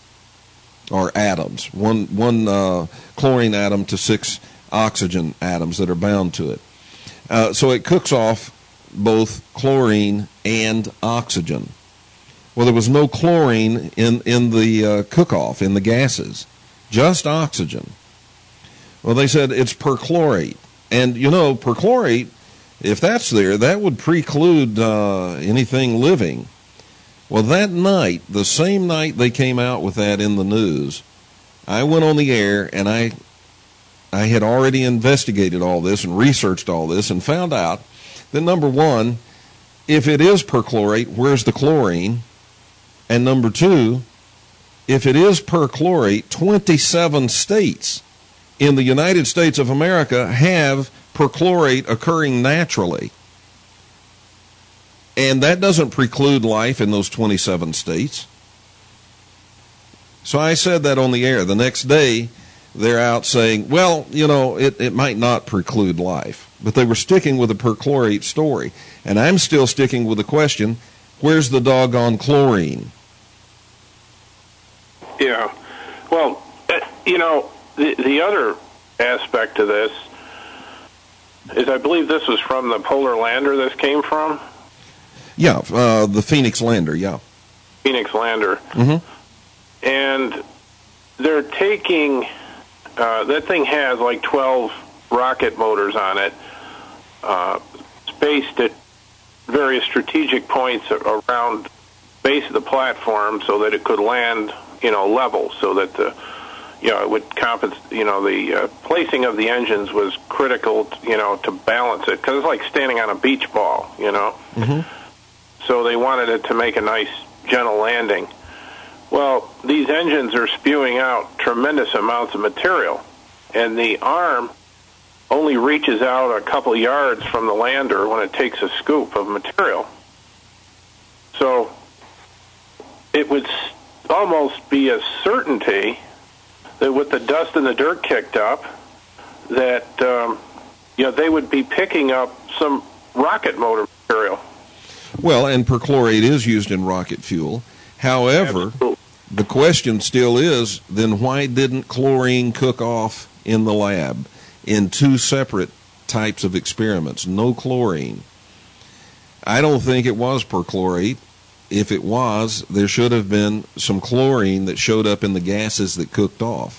or atoms, one one uh, chlorine atom to six oxygen atoms that are bound to it. Uh, so it cooks off both chlorine and oxygen. Well, there was no chlorine in, in the uh, cook-off, in the gases, just oxygen. Well, they said it's perchlorate. And, you know, perchlorate, if that's there, that would preclude uh, anything living. Well, that night, the same night they came out with that in the news, I went on the air, and I I had already investigated all this and researched all this and found out that, number one, if it is perchlorate, where's the chlorine? And number two, if it is perchlorate, twenty-seven states in the United States of America have perchlorate occurring naturally. And that doesn't preclude life in those twenty-seven states. So I said that on the air. The next day, they're out saying, well, you know, it, it might not preclude life. But they were sticking with the perchlorate story. And I'm still sticking with the question, where's the doggone chlorine? Yeah. Well, uh, you know, the, the other aspect of this is I believe this was from the Polar Lander this came from. Yeah, uh, the Phoenix Lander, yeah. Phoenix Lander. Mm-hmm. And they're taking, uh, that thing has like twelve rocket motors on it, uh, spaced at various strategic points around the base of the platform so that it could land, you know, level, so that the, you know, it would compensate, you know, the uh, placing of the engines was critical, you know, to balance it, because it's like standing on a beach ball, you know. Mm-hmm. So they wanted it to make a nice, gentle landing. Well, these engines are spewing out tremendous amounts of material, and the arm only reaches out a couple yards from the lander when it takes a scoop of material. So it would almost be a certainty that with the dust and the dirt kicked up, that um, you know, they would be picking up some rocket motor material. Well, and perchlorate is used in rocket fuel. However, Absolutely. The question still is, then why didn't chlorine cook off in the lab in two separate types of experiments? No chlorine. I don't think it was perchlorate. If it was, there should have been some chlorine that showed up in the gases that cooked off.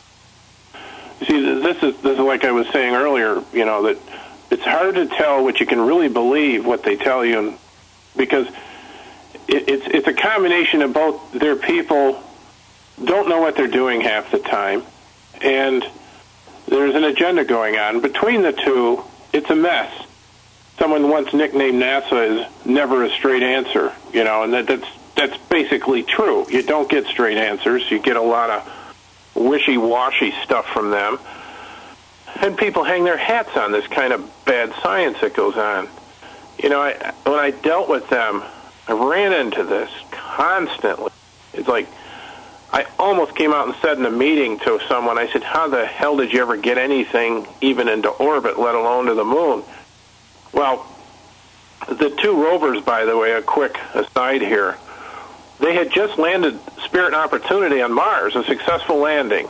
See, this is, this is like I was saying earlier, you know, that it's hard to tell what you can really believe, what they tell you, because it, it's it's a combination of both their people don't know what they're doing half the time, and there's an agenda going on. Between the two, it's a mess. Someone once nicknamed NASA as never a straight answer, you know, and that, that's that's basically true. You don't get straight answers. You get a lot of wishy-washy stuff from them. And people hang their hats on this kind of bad science that goes on. You know, I, when I dealt with them, I ran into this constantly. It's like, I almost came out and said in a meeting to someone, I said, how the hell did you ever get anything even into orbit, let alone to the moon? Well, the two rovers, by the way, a quick aside here, they had just landed Spirit and Opportunity on Mars, a successful landing.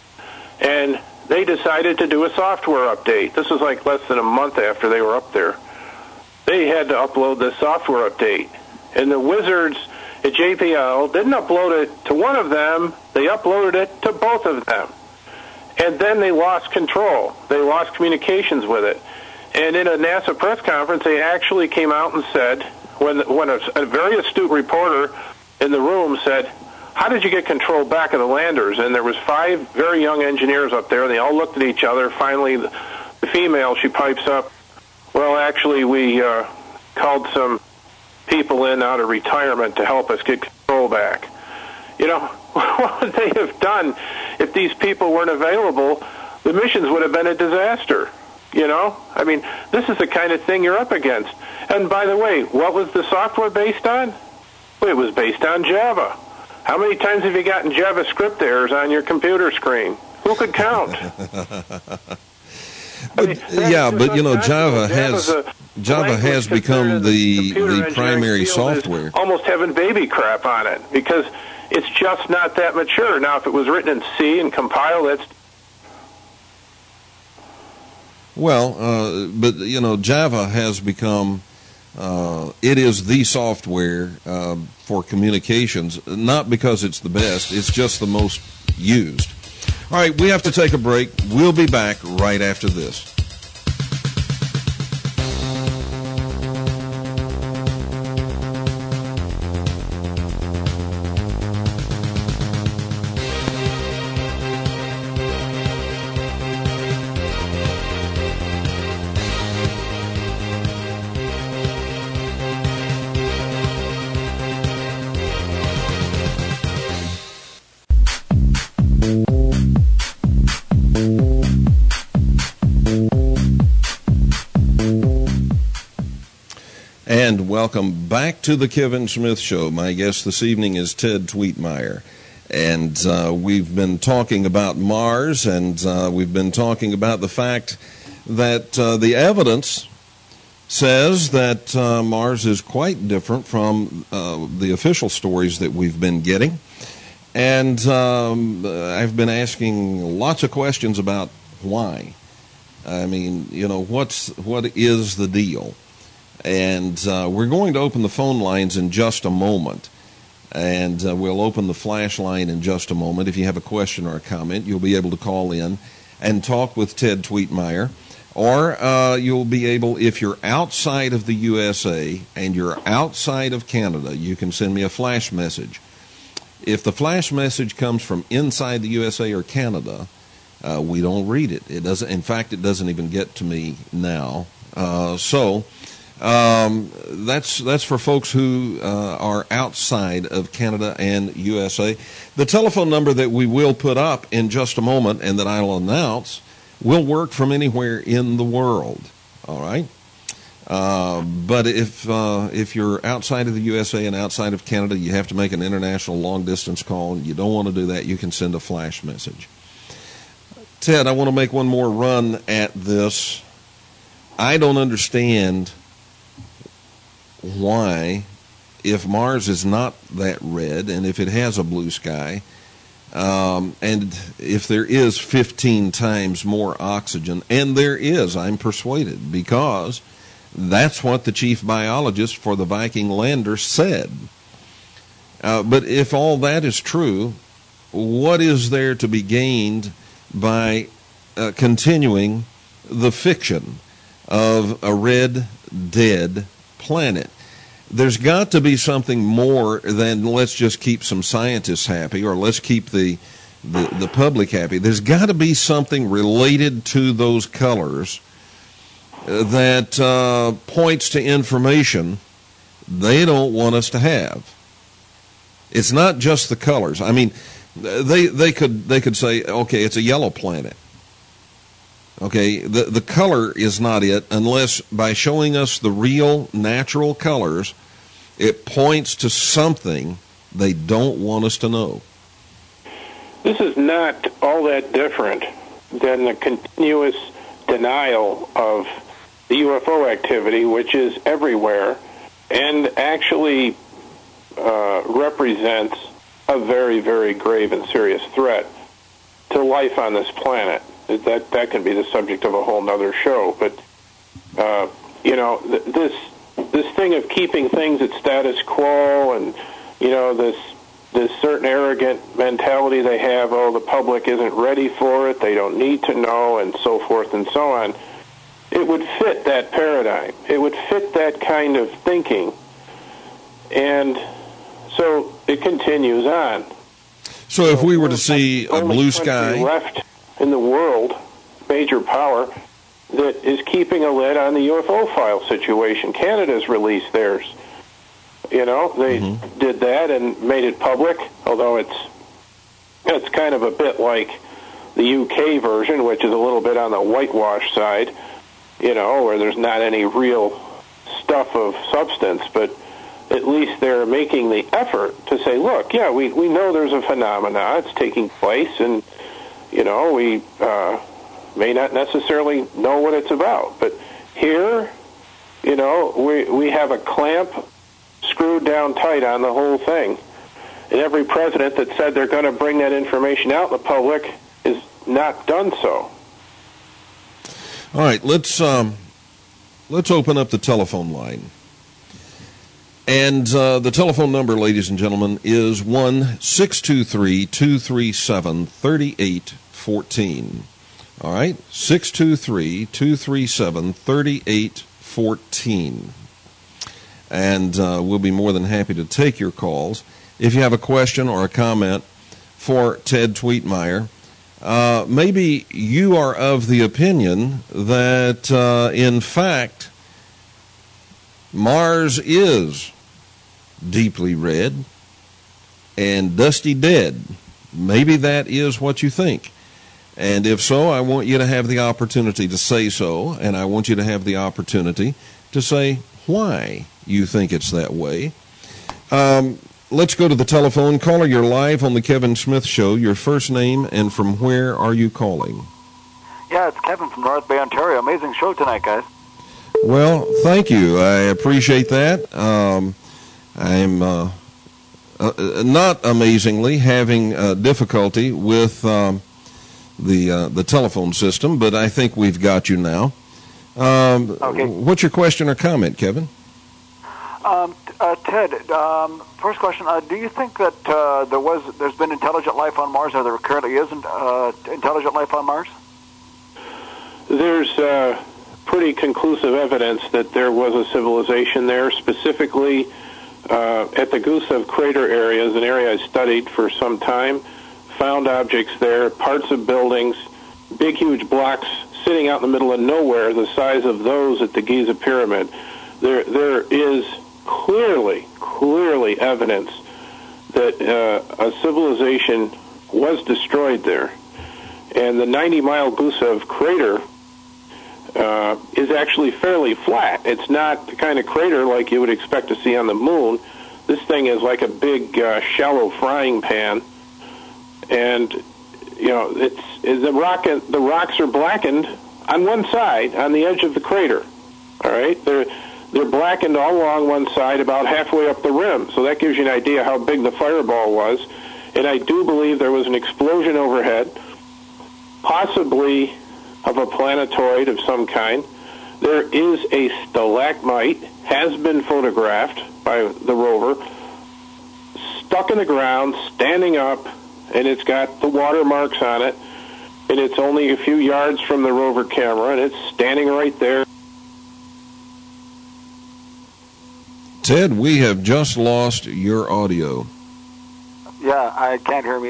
And they decided to do a software update. This was like less than a month after they were up there. They had to upload this software update. And the wizards at J P L didn't upload it to one of them, they uploaded it to both of them. And then they lost control. They lost communications with it. And in a NASA press conference, they actually came out and said, when, when a, a very astute reporter in the room said, how did you get control back of the landers? And there was five very young engineers up there, and they all looked at each other. Finally, the, the female, she pipes up, well, actually, we uh, called some people in out of retirement to help us get control back. You know, what would they have done if these people weren't available? The missions would have been a disaster. You know, I mean, this is the kind of thing you're up against. And by the way, what was the software based on? Well, it was based on Java. How many times have you gotten JavaScript errors on your computer screen? Who could count? But, I mean, yeah, but you know, Java Java's has Java has become the the primary software. Almost having baby crap on it because it's just not that mature. Now, if it was written in C and compiled, that's well, uh, but you know, Java has become uh, it is the software uh, for communications. Not because it's the best; it's just the most used. All right, we have to take a break. We'll be back right after this. And welcome back to the Kevin Smith Show. My guest this evening is Ted Tweetmeyer. And uh, we've been talking about Mars, and uh, we've been talking about the fact that uh, the evidence says that uh, Mars is quite different from uh, the official stories that we've been getting. And um, I've been asking lots of questions about why. I mean, you know, what's what is the deal? And uh, we're going to open the phone lines in just a moment. And uh, we'll open the flash line in just a moment. If you have a question or a comment, you'll be able to call in and talk with Ted Tweetmeyer. Or uh, you'll be able, if you're outside of the U S A and you're outside of Canada, you can send me a flash message. If the flash message comes from inside the U S A or Canada, uh, we don't read it. It doesn't. In fact, it doesn't even get to me now. Uh, so... Um, that's that's for folks who uh, are outside of Canada and U S A. The telephone number that we will put up in just a moment and that I'll announce will work from anywhere in the world. All right. Uh, but if uh, if you're outside of the U S A and outside of Canada, you have to make an international long distance call. You don't want to do that. You can send a flash message. Ted, I want to make one more run at this. I don't understand why, if Mars is not that red, and if it has a blue sky, um, and if there is fifteen times more oxygen, and there is, I'm persuaded, because that's what the chief biologist for the Viking lander said. Uh, but if all that is true, what is there to be gained by uh, continuing the fiction of a red, dead planet? There's got to be something more than let's just keep some scientists happy or let's keep the, the, the public happy. There's got to be something related to those colors that uh, points to information they don't want us to have. It's not just the colors. I mean, they they could they could say, okay, it's a yellow planet. Okay, the, the color is not it unless by showing us the real natural colors, it points to something they don't want us to know. This is not all that different than the continuous denial of the U F O activity, which is everywhere and actually uh, represents a very, very grave and serious threat to life on this planet. That that can be the subject of a whole nother show, but uh, you know th- this this thing of keeping things at status quo, and you know this this certain arrogant mentality they have. Oh, the public isn't ready for it; they don't need to know, and so forth and so on. It would fit that paradigm. It would fit that kind of thinking, and so it continues on. So, if we were to see a blue sky left in the world, major power, that is keeping a lid on the U F O file situation. Canada's released theirs. You know, they mm-hmm. did that and made it public, although it's it's kind of a bit like the U K version, which is a little bit on the whitewash side, you know, where there's not any real stuff of substance, but at least they're making the effort to say, look, yeah, we, we know there's a phenomena, it's taking place, and you know, we uh, may not necessarily know what it's about. But here, you know, we we have a clamp screwed down tight on the whole thing. And every president that said they're going to bring that information out in the public has not done so. All right, let's um, let's open up the telephone line. And uh, the telephone number, ladies and gentlemen, is one six two three, two three seven, three eight one four. All right, six two three, two three seven, three eight one four. And uh, we'll be more than happy to take your calls. If you have a question or a comment for Ted Tweetmeyer, uh, maybe you are of the opinion that, uh, in fact, Mars is deeply red and dusty dead. Maybe that is what you think. And if so, I want you to have the opportunity to say so, and I want you to have the opportunity to say why you think it's that way. Um, let's go to the telephone. Caller, you're live on the Kevin Smith Show. Your first name and from where are you calling? Yeah, it's Kevin from North Bay, Ontario. Amazing show tonight, guys. Well, thank you. I appreciate that. Um, I'm uh, uh, not amazingly having uh, difficulty with um, the uh, the telephone system, but I think we've got you now. Um, okay. What's your question or comment, Kevin? Um, uh, Ted, um, first question: uh, do you think that uh, there was, there's been intelligent life on Mars, or there currently isn't uh, intelligent life on Mars? There's uh, pretty conclusive evidence that there was a civilization there, specifically uh, at the Gusev crater area, is an area I studied for some time. Found objects there, parts of buildings, big, huge blocks sitting out in the middle of nowhere, the size of those at the Giza Pyramid. There, there is clearly, clearly evidence that uh, a civilization was destroyed there. And the ninety-mile Gusev crater uh, is actually fairly flat. It's not the kind of crater like you would expect to see on the moon. This thing is like a big, uh, shallow frying pan. And, you know, it's, it's the rock. The rocks are blackened on one side, on the edge of the crater. All right, they're they're blackened all along one side, about halfway up the rim. So that gives you an idea how big the fireball was. And I do believe there was an explosion overhead, possibly of a planetoid of some kind. There is a stalagmite, has been photographed by the rover, stuck in the ground, standing up, and it's got the watermarks on it, and it's only a few yards from the rover camera, and it's standing right there. Ted, we have just lost your audio. Yeah, I can't hear him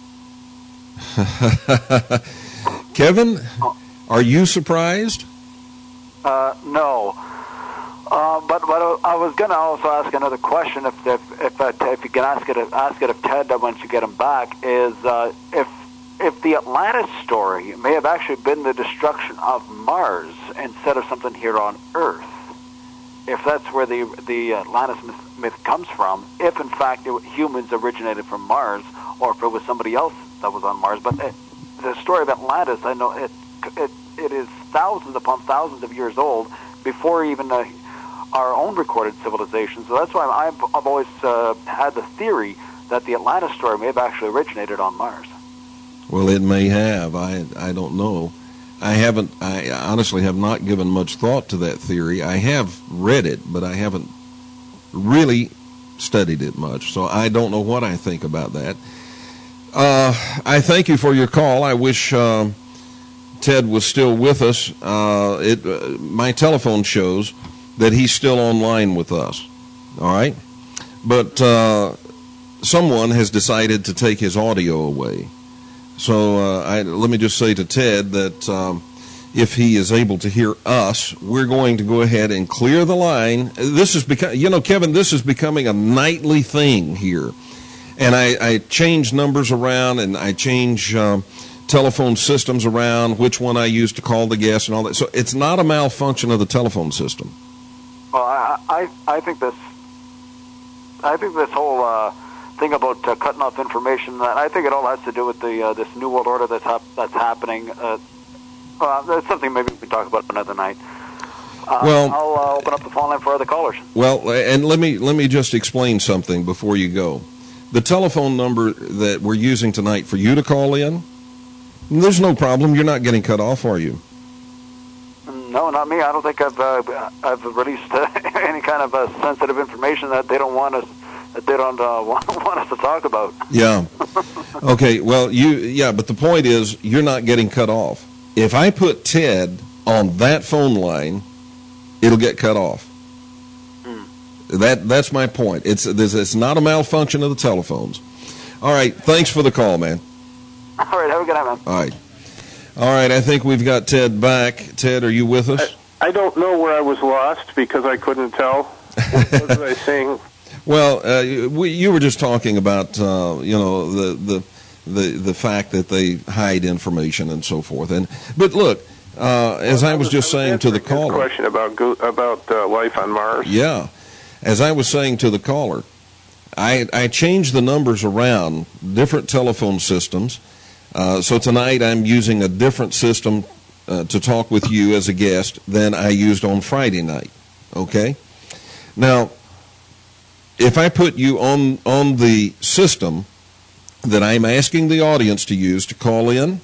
either. Kevin, are you surprised? Uh, no. Uh, but but I was going to also ask another question. If if if, uh, if you can ask it ask it of Ted once you get him back, is uh, if if the Atlantis story may have actually been the destruction of Mars instead of something here on Earth. If that's where the the Atlantis myth, myth comes from, if in fact it, humans originated from Mars, or if it was somebody else that was on Mars. But it, the story of Atlantis, I know it it it is thousands upon thousands of years old before even uh, our own recorded civilization. So that's why I've, I've always uh, had the theory that the Atlantis story may have actually originated on Mars. Well, it may have. I I don't know. I haven't, I honestly have not given much thought to that theory. I have read it, but I haven't really studied it much, so I don't know what I think about that. Uh, I thank you for your call. I wish uh, Ted was still with us. Uh, it, uh, my telephone shows that he's still online with us, all right? But uh, someone has decided to take his audio away. So uh, I, let me just say to Ted that um, if he is able to hear us, we're going to go ahead and clear the line. This is become, you know, Kevin, this is becoming a nightly thing here. And I, I change numbers around, and I change um, telephone systems around, which one I use to call the guest and all that. So it's not a malfunction of the telephone system. Well, I I, I think this I think this whole uh, thing about uh, cutting off information, I think it all has to do with the uh, this new world order that's hap- that's happening. Uh, well, that's something maybe we can talk about another night. Uh, well, I'll uh, open up the phone line for other callers. Well, and let me let me just explain something before you go. The telephone number that we're using tonight for you to call in, there's no problem. You're not getting cut off, are you? No, not me. I don't think I've uh, I've released uh, any kind of uh, sensitive information that they don't want us that they don't uh, want, want us to talk about. Yeah. Okay. Well, you yeah, but the point is you're not getting cut off. If I put Ted on that phone line, it'll get cut off. Hmm. That that's my point. It's it's not a malfunction of the telephones. All right. Thanks for the call, man. All right. Have a good night, man. All right. All right, I think we've got Ted back. Ted, are you with us? I, I don't know where I was lost because I couldn't tell. What was I saying? Well, uh, we, you were just talking about, uh, you know, the, the the the fact that they hide information and so forth. And but look, uh, as well, I was just saying to the caller, question about go, about uh, life on Mars. Yeah, as I was saying to the caller, I, I changed the numbers around, different telephone systems. Uh, so tonight I'm using a different system uh, to talk with you as a guest than I used on Friday night. Okay? Now, if I put you on, on the system that I'm asking the audience to use to call in,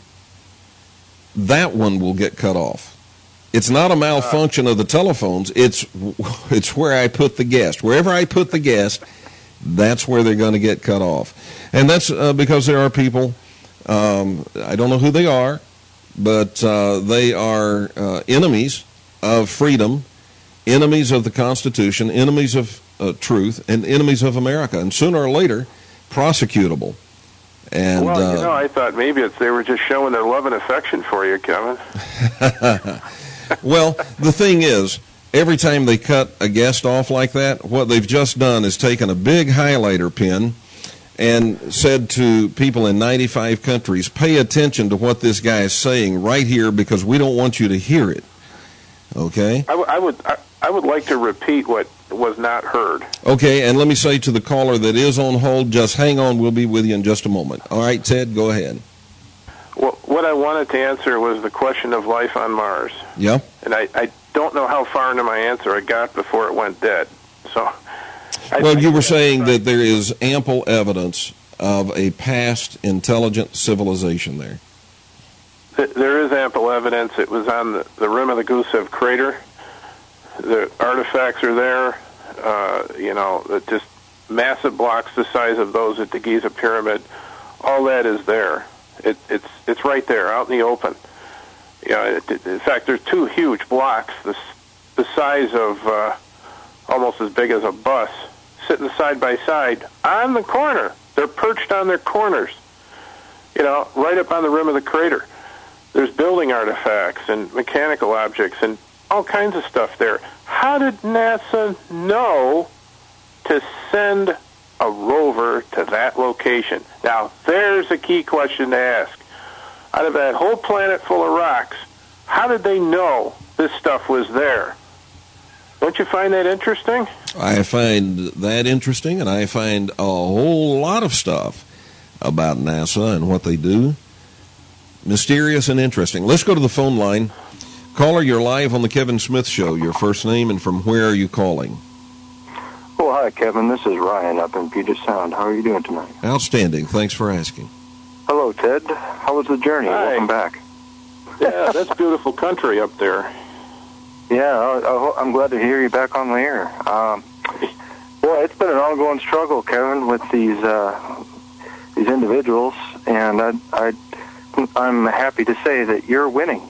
that one will get cut off. It's not a malfunction of the telephones. It's it's where I put the guest. Wherever I put the guest, that's where they're going to get cut off. And that's uh, because there are people, um, I don't know who they are, but uh, they are uh, enemies of freedom, enemies of the Constitution, enemies of uh, truth, and enemies of America. And sooner or later, prosecutable. And, well, uh, you know, I thought maybe it's they were just showing their love and affection for you, Kevin. Well, the thing is, every time they cut a guest off like that, what they've just done is taken a big highlighter pen and said to people in ninety-five countries, pay attention to what this guy is saying right here because we don't want you to hear it. Okay? I, w- I would I, I would like to repeat what was not heard. Okay, and let me say to the caller that is on hold, just hang on, we'll be with you in just a moment. All right, Ted, go ahead. Well, what I wanted to answer was the question of life on Mars. Yeah. And I, I don't know how far into my answer I got before it went dead. So. I, well, I, you were saying that there is ample evidence of a past intelligent civilization there. Th- there is ample evidence. It was on the, the rim of the Gusev crater. The artifacts are there. Uh, you know, just massive blocks the size of those at the Giza Pyramid. All that is there. It, it's it's right there, out in the open. You know, it, it, in fact, there's two huge blocks, the, the size of uh, almost as big as a bus, sitting side by side on the corner. They're perched on their corners, you know, right up on the rim of the crater. There's building artifacts and mechanical objects and all kinds of stuff there. How did NASA know to send a rover to that location? Now, there's a key question to ask. Out of that whole planet full of rocks, how did they know this stuff was there? Don't you find that interesting? I find that interesting, and I find a whole lot of stuff about NASA and what they do mysterious and interesting. Let's go to the phone line. Caller, you're live on the Kevin Smith Show. Your first name and from where are you calling? Oh, hi, Kevin. This is Ryan up in Puget Sound. How are you doing tonight? Outstanding. Thanks for asking. Hello, Ted. How was the journey? Hi. Welcome back. Yeah, that's beautiful country up there. Yeah, I, I'm glad to hear you back on the air. Um, boy, it's been an ongoing struggle, Kevin, with these uh, these individuals, and I, I, I'm happy to say that you're winning.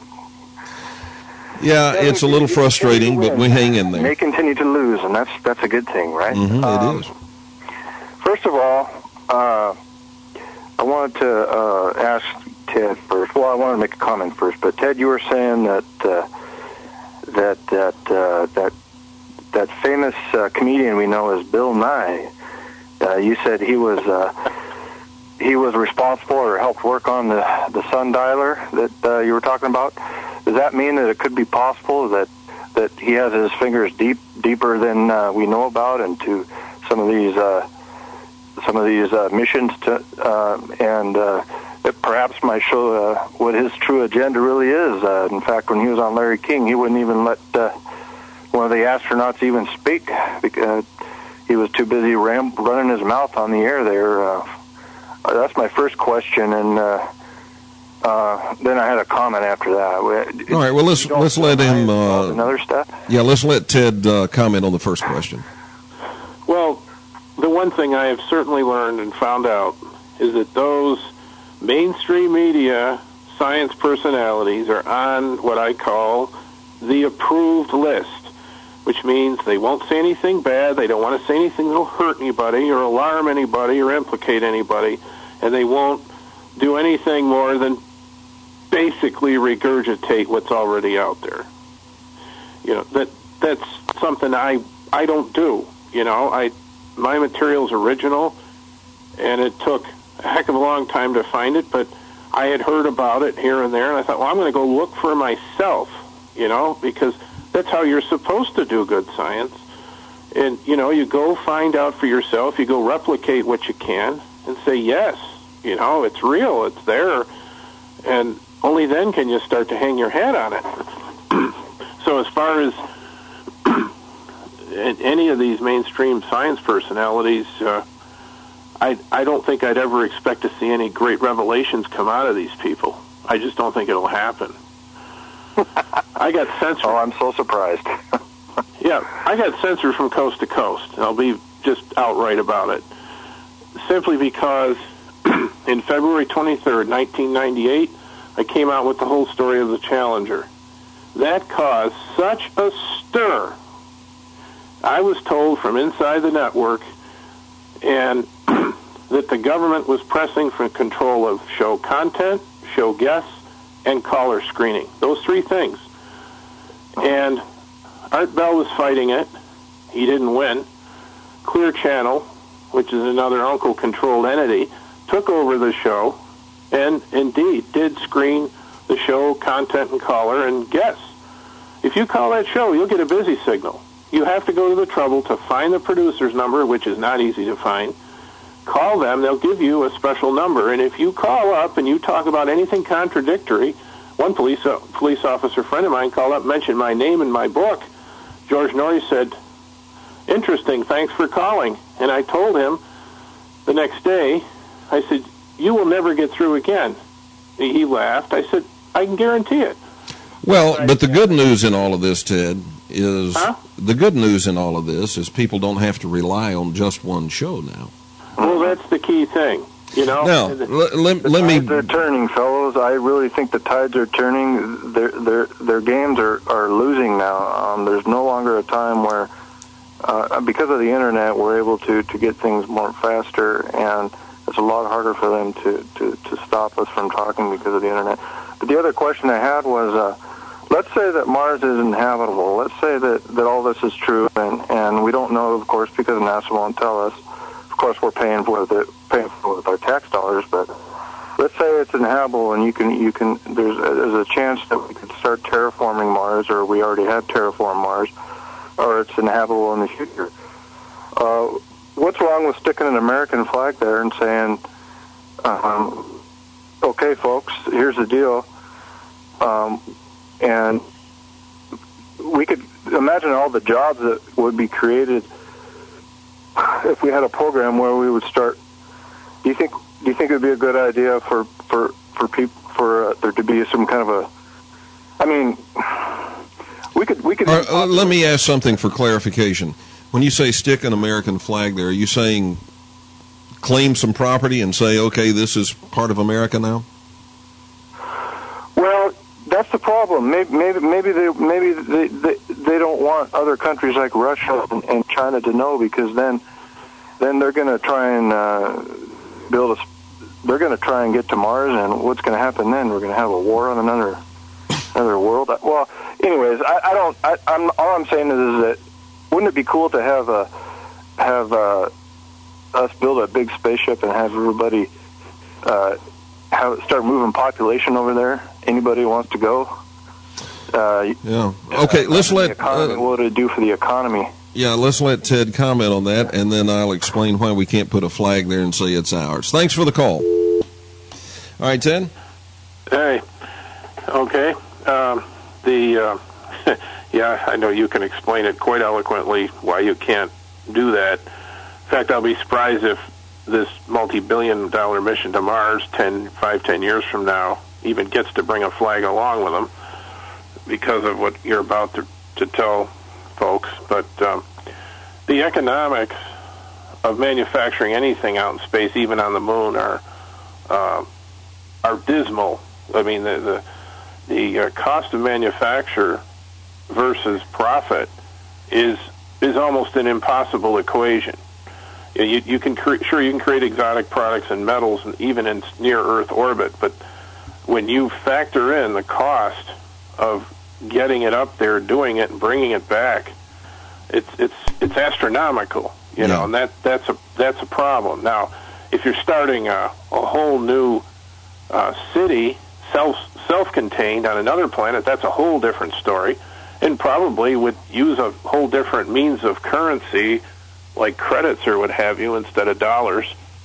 Yeah, it's a little frustrating, but we hang in there. They continue to lose, and that's that's a good thing, right? Mm-hmm, um, it is. First of all, uh, I wanted to uh, ask Ted first. Well, I wanted to make a comment first, but Ted, you were saying that uh, that that uh, that that famous uh, comedian we know as Bill Nye. Uh, you said he was uh, he was responsible or helped work on the the sundialer that uh, you were talking about. Does that mean that it could be possible that that he has his fingers deep deeper than uh, we know about into some of these uh, some of these uh, missions to uh, and uh, it perhaps might show uh, what his true agenda really is. Uh, in fact, when he was on Larry King, he wouldn't even let uh, one of the astronauts even speak because he was too busy ram- running his mouth on the air there. Uh, that's my first question, and uh, uh, then I had a comment after that. All right, well, let's let's let him. Uh, another step. Yeah, let's let Ted uh, comment on the first question. Well, the one thing I have certainly learned and found out is that those mainstream media science personalities are on what I call the approved list, which means they won't say anything bad, they don't want to say anything that will hurt anybody or alarm anybody or implicate anybody, and they won't do anything more than basically regurgitate what's already out there. You know, that that's something I I don't do. You know, I my material's original, and it took a heck of a long time to find it, but I had heard about it here and there, and I thought, well, I'm going to go look for myself, you know, because that's how you're supposed to do good science. And, you know, you go find out for yourself, you go replicate what you can, and say, yes, you know, it's real, it's there, and only then can you start to hang your hat on it. So as far as any of these mainstream science personalities, uh, I, I don't think I'd ever expect to see any great revelations come out of these people. I just don't think it'll happen. I got censored. Oh, I'm so surprised. Yeah, I got censored from coast to coast. I'll be just outright about it. Simply because in February twenty-third, nineteen ninety-eight, I came out with the whole story of the Challenger. That caused such a stir. I was told from inside the network and that the government was pressing for control of show content, show guests, and caller screening. Those three things. And Art Bell was fighting it. He didn't win. Clear Channel, which is another uncle-controlled entity, took over the show and indeed did screen the show content and caller and guests. If you call that show, you'll get a busy signal. You have to go to the trouble to find the producer's number, which is not easy to find. Call them. They'll give you a special number. And if you call up and you talk about anything contradictory, one police uh, police officer friend of mine called up, mentioned my name in my book. George Norrie said, interesting, thanks for calling. And I told him the next day, I said, you will never get through again. He laughed. I said, I can guarantee it. Well, but the good news in all of this, Ted, is huh? the good news in all of this is people don't have to rely on just one show now. Well, that's the key thing, you know. Now, let, let, the let me. tides are turning, fellows. I really think the tides are turning. Their their their games are, are losing now. Um, there's no longer a time where, uh, because of the internet, we're able to, to get things more faster, and it's a lot harder for them to, to, to stop us from talking because of the internet. But the other question I had was, uh, let's say that Mars is inhabitable. Let's say that, that all this is true, and, and we don't know, of course, because NASA won't tell us. Of course, we're paying for it, paying for it with our tax dollars. But let's say it's inhabitable, and you can you can there's a, there's a chance that we could start terraforming Mars, or we already have terraformed Mars, or it's inhabitable in the future. Uh, what's wrong with sticking an American flag there and saying, um, "Okay, folks, here's the deal," um, and we could imagine all the jobs that would be created if we had a program where we would start. Do you think? Do you think it would be a good idea for for for people for uh, there to be some kind of a? I mean, we could we could. Right, uh, let me ask something for clarification. When you say stick an American flag there, are you saying claim some property and say, okay, this is part of America now? Well, that's the problem. Maybe maybe maybe they maybe they they, they don't want other countries like Russia and, and China to know, because then then they're going to try and uh, build a. They're going to try and get to Mars, and what's going to happen then? We're going to have a war on another another world. Well, anyways, I, I don't. I, I'm all I'm saying is, is that wouldn't it be cool to have a have uh, us build a big spaceship and have everybody uh, have start moving population over there? Anybody who wants to go? Uh, yeah. Okay. Uh, let's let. Economy, uh, what would it do for the economy? Yeah, let's let Ted comment on that, and then I'll explain why we can't put a flag there and say it's ours. Thanks for the call. All right, Ted? Hey. Okay. Um, the, uh, yeah, I know you can explain it quite eloquently why you can't do that. In fact, I'll be surprised if this multi-billion dollar mission to Mars ten, five, ten years from now even gets to bring a flag along with them because of what you're about to, to tell folks. But um, the economics of manufacturing anything out in space, even on the moon, are uh, are dismal. I mean, the the, the uh, cost of manufacture versus profit is is almost an impossible equation. You, you can cre- sure you can create exotic products and metals, and even in near Earth orbit, but when you factor in the cost of getting it up there, doing it, and bringing it back, it's it's it's astronomical, you yeah. know, and that that's a that's a problem. Now, if you're starting a, a whole new uh, city, self self-contained on another planet, that's a whole different story. and probably would use a whole different means of currency, like credits or what have you, instead of dollars.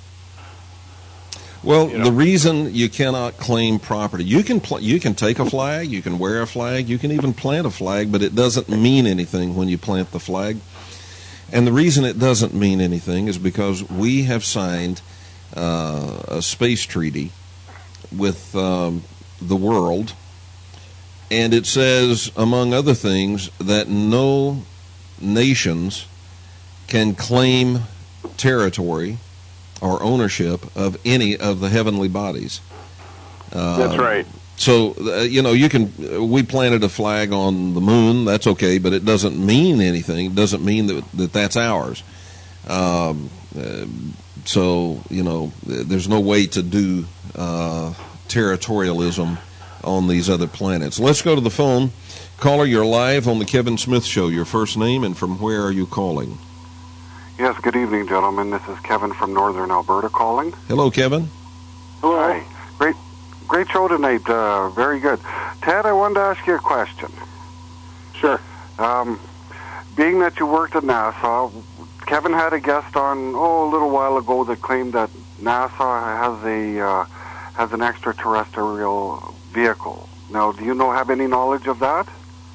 Well, You know. the reason you cannot claim property, you can pl- you can take a flag, you can wear a flag, you can even plant a flag, but it doesn't mean anything when you plant the flag. And the reason it doesn't mean anything is because we have signed uh, a space treaty with um, the world, and it says, among other things, that no nations can claim territory or ownership of any of the heavenly bodies. Uh, That's right. So, uh, you know, you can, we planted a flag on the moon, that's okay, but it doesn't mean anything. It doesn't mean that, that that's ours. Um, uh, so, you know, there's no way to do uh, territorialism on these other planets. Let's go to the phone. Caller, you're live on the Kevin Smith Show. Your first name and from where are you calling? Yes, good evening, gentlemen. This is Kevin from Northern Alberta calling. Hello, Kevin. Hello. Hi. Great, great show tonight. Uh, very good. Ted, I wanted to ask you a question. Sure. Um, being that you worked at NASA, Kevin had a guest on oh a little while ago that claimed that NASA has a uh, has an extraterrestrial vehicle. Now, do you know have any knowledge of that?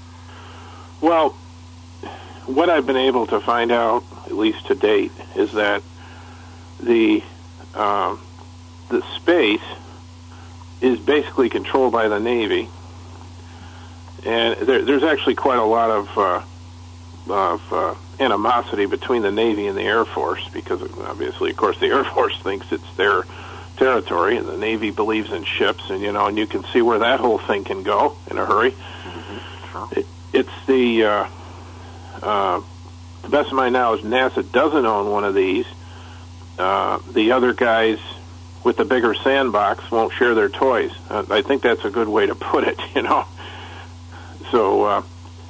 Well, what I've been able to find out, at least to date, is that the um, the space is basically controlled by the Navy, and there, there's actually quite a lot of uh, of uh, animosity between the Navy and the Air Force, because obviously, of course, the Air Force thinks it's their territory, and the Navy believes in ships, and you know, and you can see where that whole thing can go in a hurry. Mm-hmm. Sure. It, it's the uh, uh, to the best of my knowledge, NASA doesn't own one of these. Uh, the other guys with the bigger sandbox won't share their toys. Uh, I think that's a good way to put it, you know. So, uh,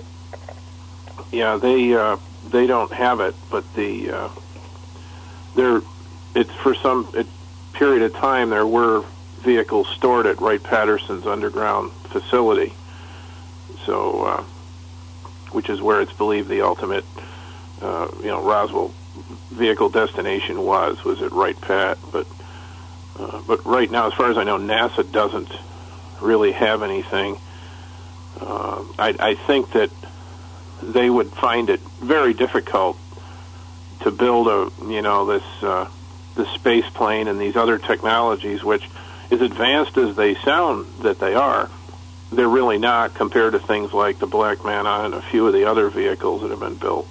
yeah, they uh, they don't have it, but the uh, there it's for some it, period of time there were vehicles stored at Wright-Patterson's underground facility. So, uh, which is where it's believed the ultimate, uh, you know, Roswell vehicle destination was, was at Wright-Pat. But, uh, but right now, as far as I know, NASA doesn't really have anything. Uh, I, I think that they would find it very difficult to build a, you know, this, uh, the space plane and these other technologies, which, as advanced as they sound that they are, they're really not compared to things like the Black Manta and a few of the other vehicles that have been built.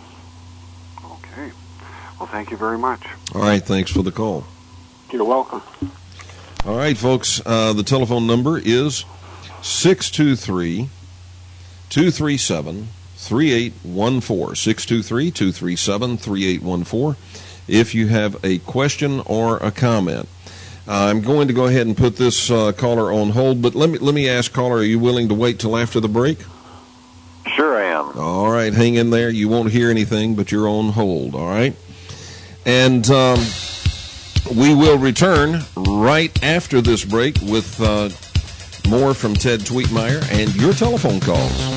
Okay. Well, thank you very much. All right, thanks for the call. You're welcome. All right, folks, uh, the telephone number is six two three, two three seven, three eight one four, six two three, two three seven, three eight one four, if you have a question or a comment. I'm going to go ahead and put this uh, caller on hold, but let me let me ask, caller, are you willing to wait till after the break? Sure I am. All right, hang in there. You won't hear anything, but you're on hold, all right? And um, we will return right after this break with uh, more from Ted Tweetmeyer and your telephone calls.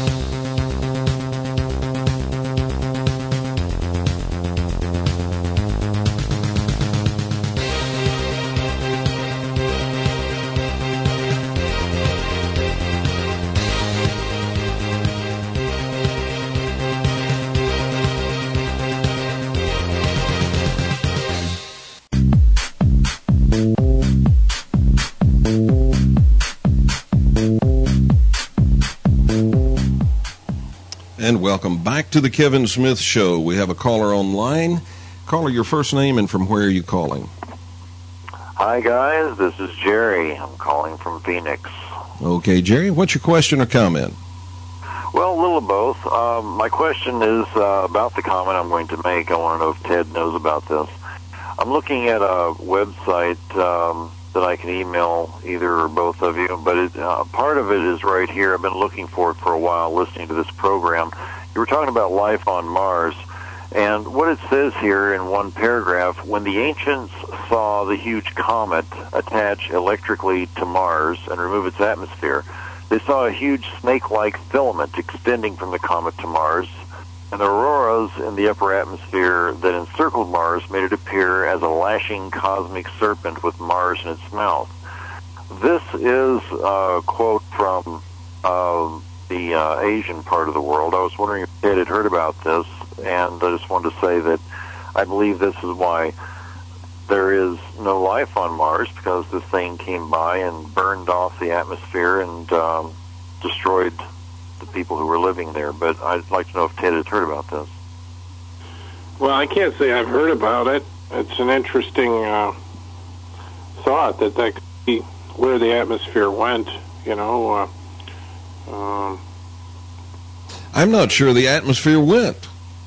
And welcome back to the Kevin Smith Show. We have a caller online. Caller, your first name and from where are you calling? Hi, guys. This is Jerry. I'm calling from Phoenix. Okay, Jerry, what's your question or comment? Well, a little of both. Um, my question is uh, about the comment I'm going to make. I want to know if Ted knows about this. I'm looking at a website um, that I can email either or both of you, but it, uh, part of it is right here. I've been looking for it for a while, listening to this program. You were talking about life on Mars, and what it says here in one paragraph, when the ancients saw the huge comet attach electrically to Mars and remove its atmosphere, They saw a huge snake-like filament extending from the comet to Mars, and the auroras in the upper atmosphere that encircled Mars made it appear as a lashing cosmic serpent with Mars in its mouth. This is a quote from uh, the uh, Asian part of the world. I was wondering if Ted had heard about this, and I just wanted to say that I believe this is why there is no life on Mars, because this thing came by and burned off the atmosphere and um, destroyed the people who were living there. But I'd like to know if Ted had heard about this. Well, I can't say I've heard about it. It's an interesting uh, thought that that could be where the atmosphere went, you know. Uh, um, I'm not sure the atmosphere went.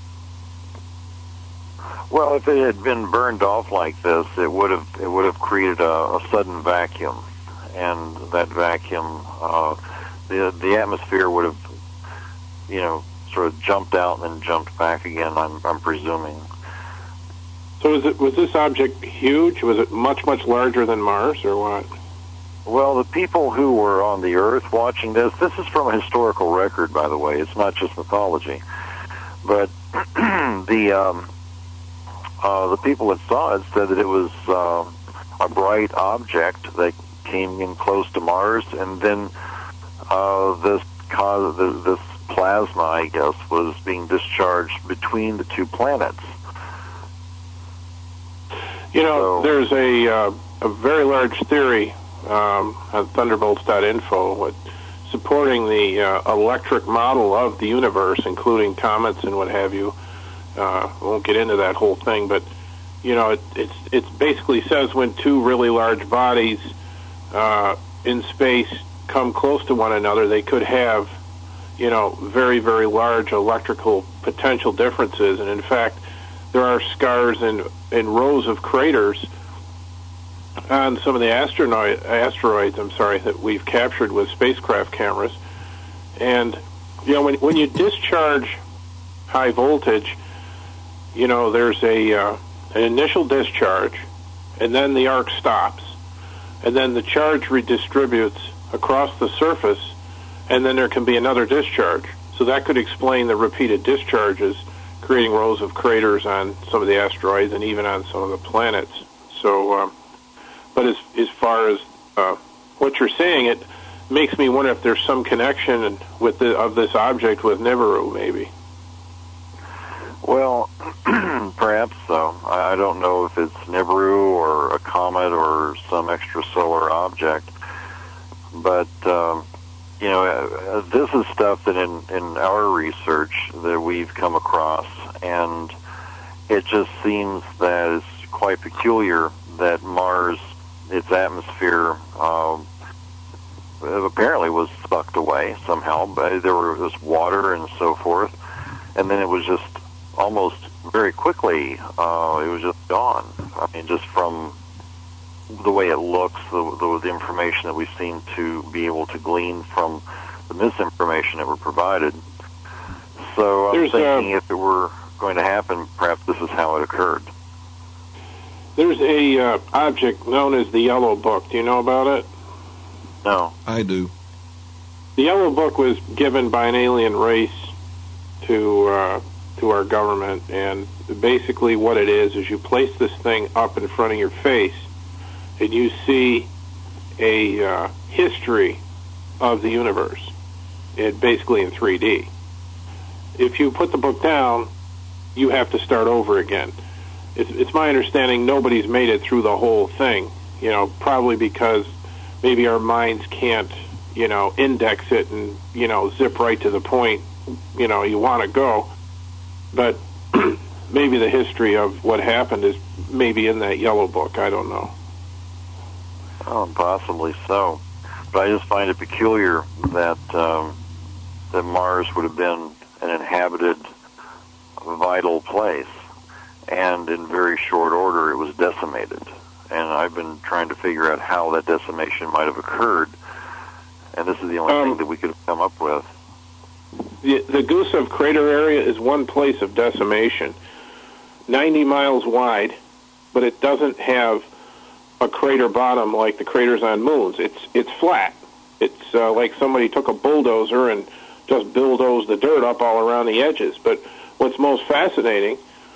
Well, if it had been burned off like this, it would have it would have created a, a sudden vacuum, and that vacuum, uh, the the atmosphere would have, you know, sort of jumped out and then jumped back again. I'm I'm presuming. So, was it was this object huge? Was it much much larger than Mars, or what? Well, the people who were on the Earth watching this, this is from a historical record, by the way. It's not just mythology, but the. Um, Uh, the people that saw it said that it was uh, a bright object that came in close to Mars, and then uh, this cause, this plasma, I guess, was being discharged between the two planets. You know, So- there's a uh, a very large theory um, on thunderbolts dot info with supporting the uh, electric model of the universe, including comets and what have you. Uh, I won't get into that whole thing, but you know, it it's it basically says when two really large bodies uh, in space come close to one another, they could have, you know, very very large electrical potential differences, and in fact, there are scars in in rows of craters on some of the astronaut asteroids. I'm sorry, that we've captured with spacecraft cameras, and you know, when when you discharge high voltage, you know, there's a uh, an initial discharge, and then the arc stops, and then the charge redistributes across the surface, and then there can be another discharge. So that could explain the repeated discharges, creating rows of craters on some of the asteroids and even on some of the planets. So, um, but as as far as uh, what you're saying, it makes me wonder if there's some connection with the, of this object with Nibiru, maybe. Well, perhaps so. I I don't know if it's Nibiru or a comet or some extrasolar object, but um, you know, uh, this is stuff that in, in our research that we've come across, and it just seems that it's quite peculiar that Mars, its atmosphere, um, apparently was sucked away somehow, but there was water and so forth, and then it was just almost very quickly, uh, it was just gone. I mean, just from the way it looks, the, the, the information that we seem to be able to glean from the misinformation that were provided. So I'm There's, thinking uh, if it were going to happen, perhaps this is how it occurred. There's a uh, object known as the Yellow Book. Do you know about it? No. I do. The Yellow Book was given by an alien race to uh, to our government, and basically what it is is you place this thing up in front of your face, and you see a uh, history of the universe, it basically in three D. If you put the book down, you have to start over again. It's, it's my understanding nobody's made it through the whole thing, you know, probably because maybe our minds can't, you know, index it and, you know, zip right to the point, you know, you want to go. But maybe the history of what happened is maybe in that Yellow Book. I don't know. Oh, possibly so. But I just find it peculiar that um, that Mars would have been an inhabited, vital place, and in very short order it was decimated. And I've been trying to figure out how that decimation might have occurred, and this is the only Um, thing that we could have come up with. The, the Gusev crater area is one place of decimation, ninety miles wide, but it doesn't have a crater bottom like the craters on moons. It's it's flat, It's uh, like somebody took a bulldozer and just bulldozed the dirt up all around the edges. But what's most fascinating,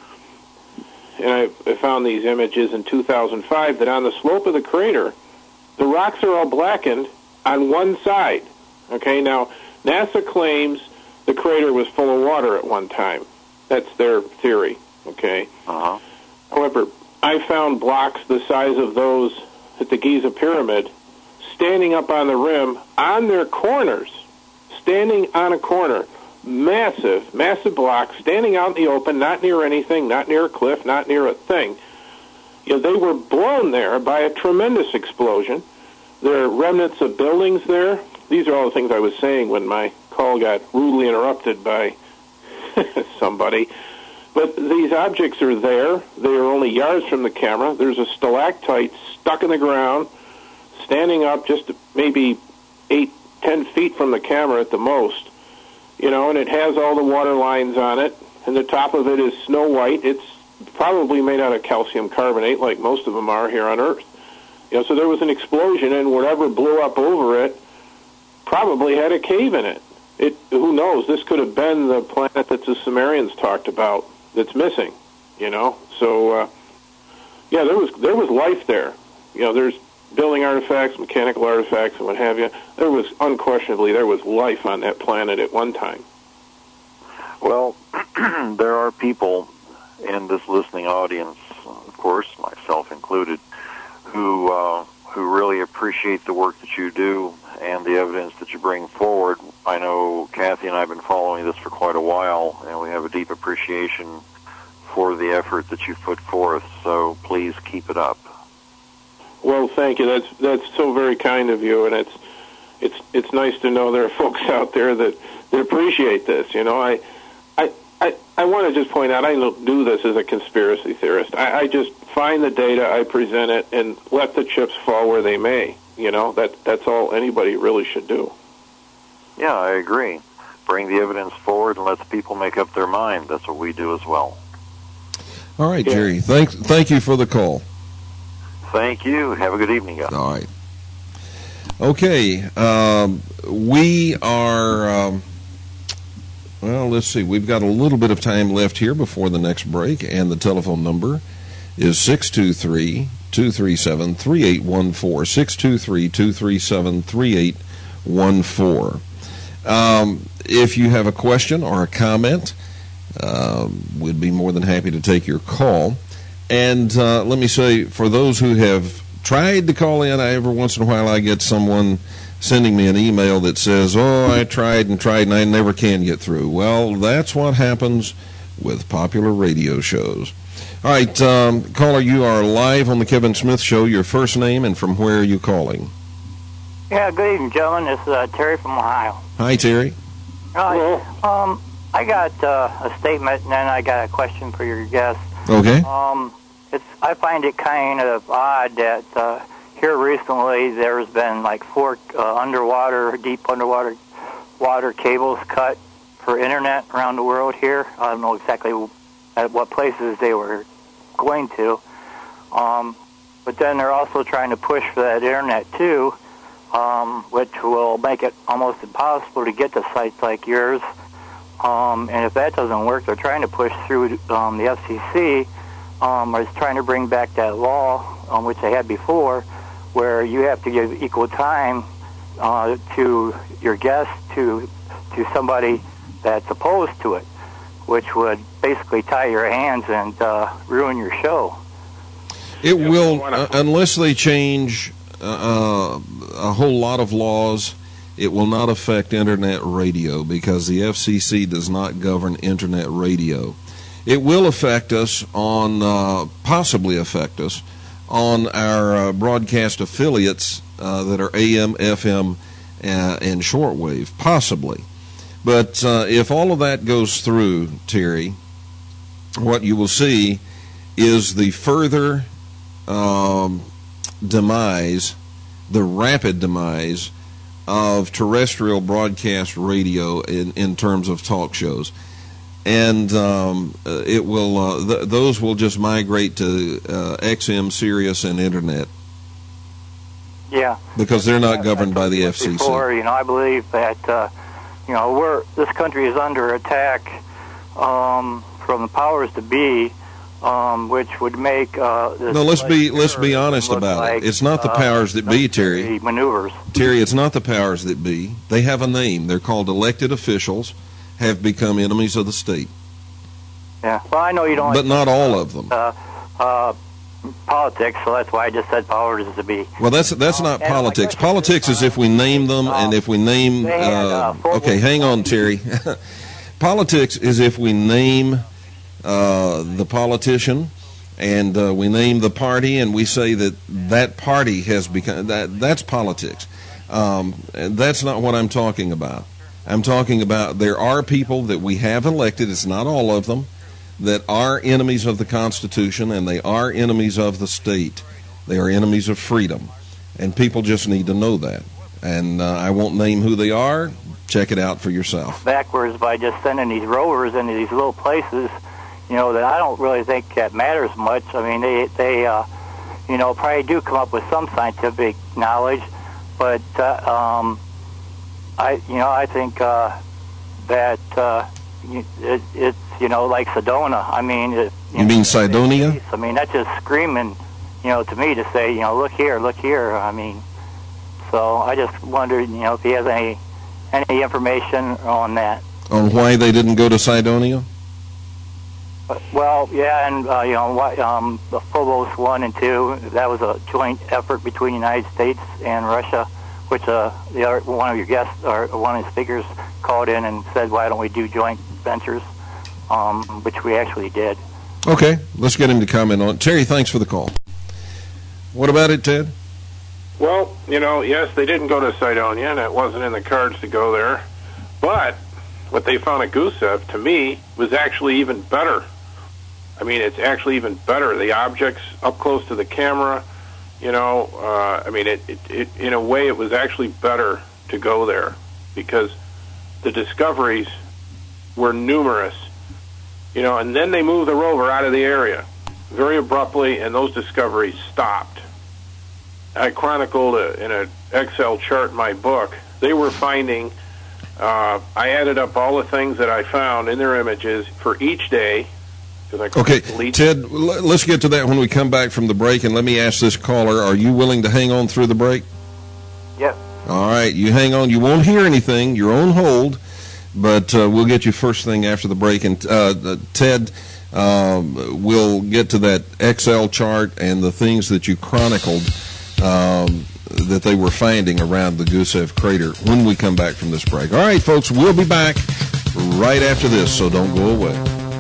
and I, I found these images in two thousand five, that on the slope of the crater, the rocks are all blackened on one side. Okay, now NASA claims the crater was full of water at one time. That's their theory. Okay. Uh-huh. However, I found blocks the size of those at the Giza Pyramid standing up on the rim on their corners, standing on a corner. Massive, massive blocks standing out in the open, not near anything, not near a cliff, not near a thing. You know, they were blown there by a tremendous explosion. There are remnants of buildings there. These are all the things I was saying when my call got rudely interrupted by somebody. But these objects are there. They are only yards from the camera. There's a stalactite stuck in the ground, standing up just maybe eight, ten feet from the camera at the most. You know, and it has all the water lines on it, and the top of it is snow white. It's probably made out of calcium carbonate, like most of them are here on Earth. You know, so there was an explosion, and whatever blew up over it probably had a cave in it. It, who knows? This could have been the planet that the Sumerians talked about that's missing. You know, so uh, yeah, there was there was life there. You know, there's building artifacts, mechanical artifacts, and what have you. There was unquestionably there was life on that planet at one time. Well, there are people in this listening audience, of course, myself included, who uh, who really appreciate the work that you do and the evidence that you bring forward. I know Kathy and I have been following this for quite a while, and we have a deep appreciation for the effort that you've put forth. So please keep it up. Well, thank you. That's that's so very kind of you, and it's it's it's nice to know there are folks out there that, that appreciate this. You know, I I I, I want to just point out I don't do this as a conspiracy theorist. I, I just find the data, I present it, and let the chips fall where they may. You know, that that's all anybody really should do. Yeah, I agree. Bring the evidence forward and let the people make up their mind. That's what we do as well. All right, Jerry. Thanks. Thank you for the call. Thank you. Have a good evening, guys. All right. Okay. Um, we are, um, well, let's see. We've got a little bit of time left here before the next break, and the telephone number is six two three, two three seven, three eight one four, six two three, two three seven, three eight one four. Um, if you have a question or a comment, uh, we'd be more than happy to take your call. And uh, let me say, for those who have tried to call in, I, every once in a while I get someone sending me an email that says, oh, I tried and tried and I never can get through. Well, that's what happens with popular radio shows. All right, um, caller, you are live on the Kevin Smith Show. Your first name and from where are you calling? Yeah, good evening, gentlemen. This is uh, Terry from Ohio. Hi, Terry. Hi. Um, I got uh, a statement, and then I got a question for your guest. Okay. Um, it's I find it kind of odd that uh, here recently there's been like four uh, underwater, deep underwater water cables cut for internet around the world here. I don't know exactly at what places they were going to. Um, but then they're also trying to push for that internet too, um, which will make it almost impossible to get to sites like yours. Um, and if that doesn't work, they're trying to push through um, the F C C, um, is trying to bring back that law, um, which they had before, where you have to give equal time uh, to your guest to to somebody that's opposed to it, which would basically tie your hands and uh, ruin your show. It will, uh, unless they change uh, a whole lot of laws, it will not affect Internet radio because the F C C does not govern Internet radio. It will affect us on, uh, possibly affect us, on our uh, broadcast affiliates uh, that are A M, F M, uh, and shortwave, possibly. But uh, if all of that goes through, Terry, what you will see is the further um, demise, the rapid demise of terrestrial broadcast radio in, in terms of talk shows. And um, it will; uh, th- those will just migrate to uh, X M, Sirius, and Internet. Yeah. Because they're not governed by the F C C. Before, you know, I believe that, uh, you know, we're, this country is under attack um, from the powers to be, um, which would make uh, this no. Let's be let's be honest about like, it. It's not the powers that be, Terry. Maneuvers. Terry, it's not the powers that be. They have a name. They're called elected officials. Have become enemies of the state. Yeah. Well, I know you don't. But like not all of them. Uh, uh, politics, so that's why I just said powers to be. Well, that's that's not um, politics. Politics is if we name them, and if we name. Uh, uh, okay, hang on, Terry. Politics is if we name uh, the politician, and uh, we name the party, and we say that that party has become that. That's politics. Um, that's not what I'm talking about. I'm talking about there are people that we have elected. It's not all of them. That are enemies of the Constitution, and they are enemies of the state. They are enemies of freedom, and people just need to know that. And uh, I won't name who they are. Check it out for yourself. Backwards by just sending these rovers into these little places, you know, that I don't really think that matters much. I mean, they, they uh, you know, probably do come up with some scientific knowledge, but, uh, um, I, you know, I think uh, that uh, it, it's, you know, like Sedona. I mean, it, you, you mean Cydonia? I mean, that's just screaming, you know, to me to say, you know, look here, look here. I mean, so I just wondered, you know, if he has any any information on that. On why they didn't go to Cydonia? Well, yeah, and uh, you know, um, the Phobos one and two. That was a joint effort between the United States and Russia, which uh, the other, one of your guests or one of the speakers called in and said, "Why don't we do joint ventures?" Um, which we actually did. Okay, let's get him to comment on it. Terry, thanks for the call. What about it, Ted? Well, you know, yes, they didn't go to Cydonia, and it wasn't in the cards to go there. But what they found at Gusev, to me, was actually even better. I mean, it's actually even better. The objects up close to the camera, you know, uh, I mean, it, it, it, in a way, it was actually better to go there because the discoveries were numerous. You know, and then they moved the rover out of the area very abruptly, and those discoveries stopped. I chronicled a, in an Excel chart in my book. They were finding, uh, I added up all the things that I found in their images for each day. I okay, Ted, l- let's get to that when we come back from the break, and let me ask this caller, are you willing to hang on through the break? Yes. All right, you hang on. You won't hear anything. You're on hold. But uh, we'll get you first thing after the break. And uh, Ted, um, we'll get to that Excel chart and the things that you chronicled um, that they were finding around the Gusev crater when we come back from this break. All right, folks, we'll be back right after this, so don't go away.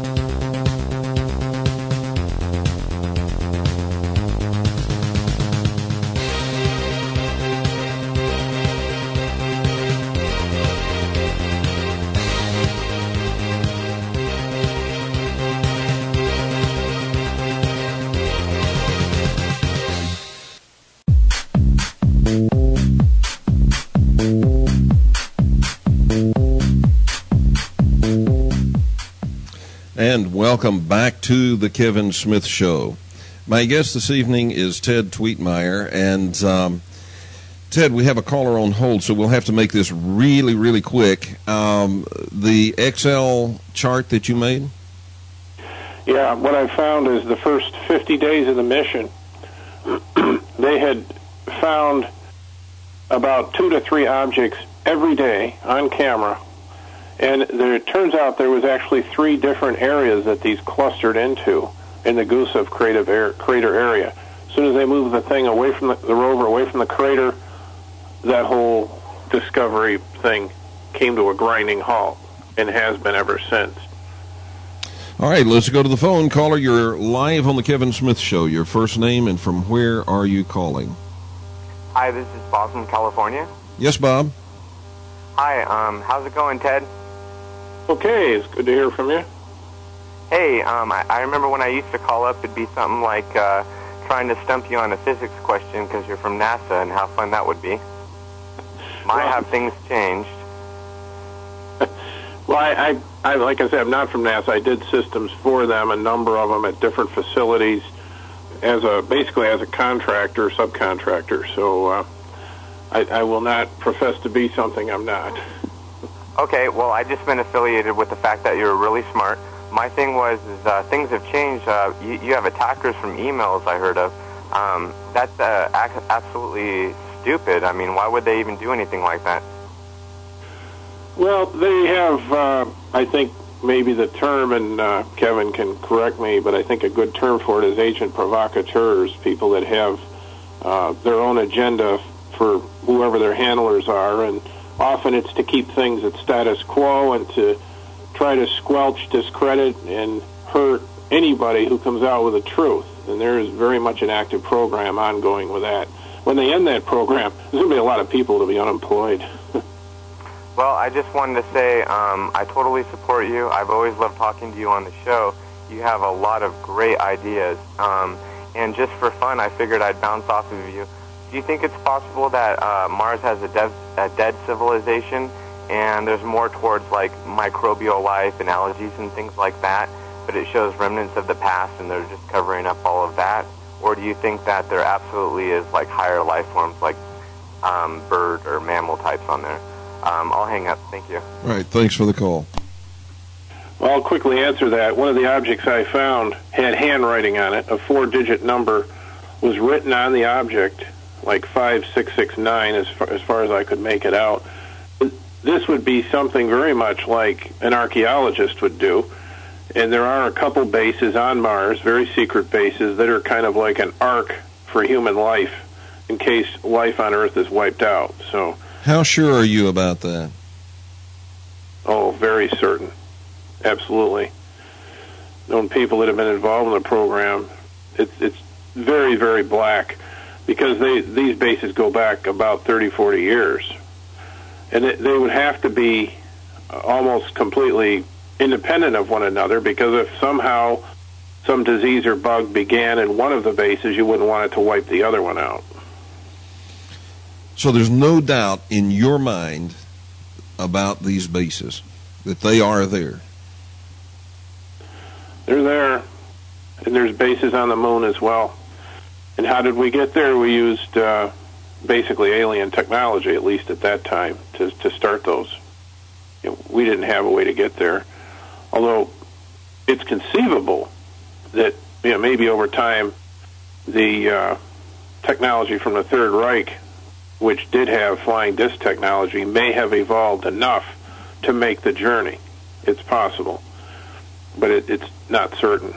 And welcome back to the Kevin Smith Show. My guest this evening is Ted Tweetmeyer. And, um, Ted, we have a caller on hold, so we'll have to make this really, really quick. Um, the Excel chart that you made? Yeah, what I found is the first fifty days of the mission, they had found about two to three objects every day on camera. And there, it turns out there was actually three different areas that these clustered into in the Gusev crater, crater area. As soon as they moved the thing away from the, the rover, away from the crater, that whole discovery thing came to a grinding halt and has been ever since. All right, let's go to the phone. Caller, you're live on the Kevin Smith Show. Your first name and from where are you calling? Hi, this is Bob from California. Yes, Bob. Hi, um, how's it going, Ted? Okay, it's good to hear from you. Hey, um, I, I remember when I used to call up, it'd be something like uh, trying to stump you on a physics question because you're from NASA and how fun that would be. Might well, have things changed. Well, I, I, I, like I said, I'm not from NASA. I did systems for them, a number of them at different facilities, as a basically as a contractor, subcontractor. So, uh, I, I will not profess to be something I'm not. Okay, well, I just been affiliated with the fact that you're really smart. My thing was, is uh, things have changed. Uh, you, you have attackers from emails I heard of. Um, that's uh, ac- absolutely stupid. I mean, why would they even do anything like that? Well, they have, uh, I think, maybe the term, and uh, Kevin can correct me, but I think a good term for it is agent provocateurs, people that have uh, their own agenda for whoever their handlers are, and often it's to keep things at status quo and to try to squelch discredit and hurt anybody who comes out with the truth. And there is very much an active program ongoing with that. When they end that program, there's going to be a lot of people to be unemployed. Well, I just wanted to say um, I totally support you. I've always loved talking to you on the show. You have a lot of great ideas. Um, and just for fun, I figured I'd bounce off of you. Do you think it's possible that uh, Mars has a, dev- a dead civilization and there's more towards like microbial life and algae and things like that, but it shows remnants of the past and they're just covering up all of that? Or do you think that there absolutely is like higher life forms like um, bird or mammal types on there? Um, I'll hang up. Thank you. All right. Thanks for the call. Well, I'll quickly answer that. One of the objects I found had handwriting on it. A four-digit number was written on the object, like five six six nine, as far, as far as I could make it out. This would be something very much like an archaeologist would do. And there are a couple bases on Mars, very secret bases, that are kind of like an ark for human life in case life on Earth is wiped out. So, how sure are you about that? Oh, very certain. Absolutely. Known people that have been involved in the program. It's it's very, very black because they these bases go back about thirty, forty years. And it, they would have to be almost completely independent of one another, because if somehow some disease or bug began in one of the bases, you wouldn't want it to wipe the other one out. So there's no doubt in your mind about these bases, that they are there. They're there, and there's bases on the moon as well. And how did we get there? We used uh, basically alien technology, at least at that time, to, to start those. You know, we didn't have a way to get there. Although it's conceivable that, you know, maybe over time the uh, technology from the Third Reich, which did have flying disc technology, may have evolved enough to make the journey. It's possible, but it, it's not certain.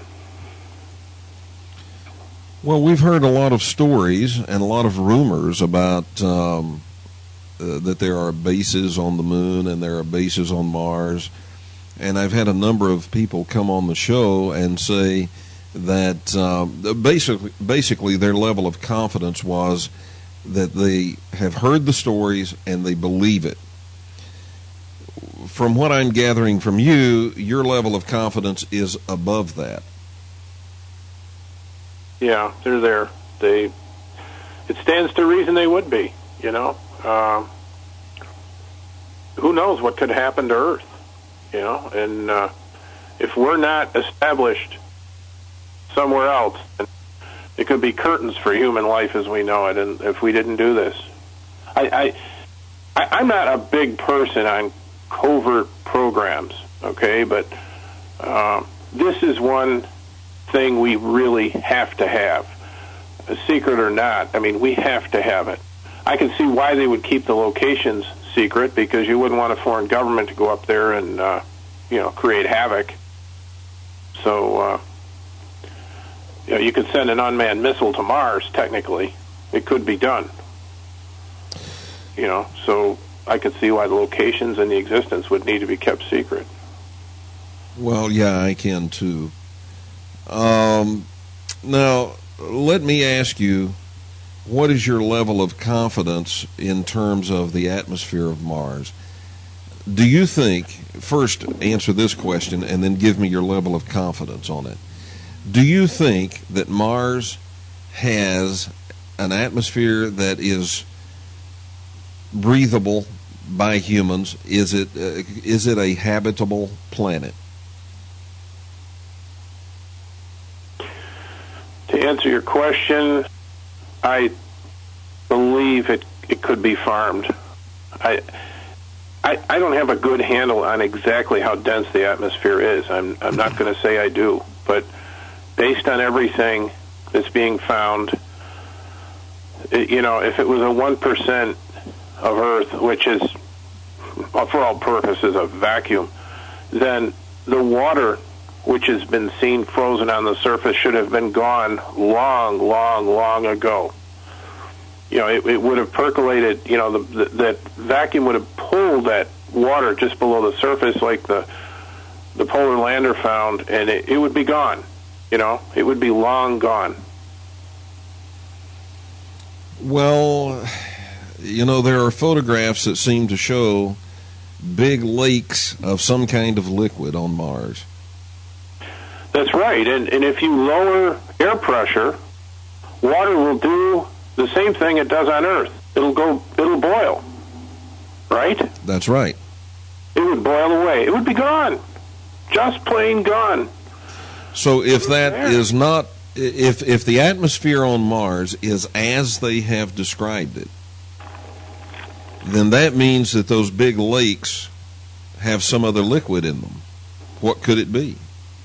Well, we've heard a lot of stories and a lot of rumors about um, uh, that there are bases on the moon and there are bases on Mars. And I've had a number of people come on the show and say that um, basically, basically their level of confidence was that they have heard the stories and they believe it. From what I'm gathering from you, your level of confidence is above that. Yeah, they're there. They, it stands to reason they would be, you know. Um, who knows what could happen to Earth? You know, and uh, if we're not established somewhere else, it could be curtains for human life as we know it. And if we didn't do this, I, I, I'm not a big person on covert programs, okay, but uh, this is one thing we really have to have, a secret or not. I mean, we have to have it. I can see why they would keep the locations secret, because you wouldn't want a foreign government to go up there and, uh, you know, create havoc. So, uh, you know, you could send an unmanned missile to Mars, technically. It could be done. You know, so I could see why the locations and the existence would need to be kept secret. Well, yeah, I can too. Um, now, let me ask you, what is your level of confidence in terms of the atmosphere of Mars? Do you think, first answer this question and then give me your level of confidence on it. Do you think that Mars has an atmosphere that is breathable by humans? Is it uh, is it a habitable planet? To answer your question, I believe it it could be farmed. I, I, I don't have a good handle on exactly how dense the atmosphere is. I'm, I'm not going to say I do, but based on everything that's being found, it, you know, if it was a one percent of Earth, which is, for all purposes, a vacuum, then the water, which has been seen frozen on the surface, should have been gone long, long, long ago. You know, it, it would have percolated, you know, the, the, that vacuum would have pulled that water just below the surface like the the polar lander found, and it, it would be gone. You know, it would be long gone. Well, you know, there are photographs that seem to show big lakes of some kind of liquid on Mars. That's right, and, and if you lower air pressure, water will do the same thing it does on Earth. It'll go, it'll boil, right? That's right. It would boil away. It would be gone, just plain gone. So if that is not, if if the atmosphere on Mars is as they have described it, then that means that those big lakes have some other liquid in them. What could it be?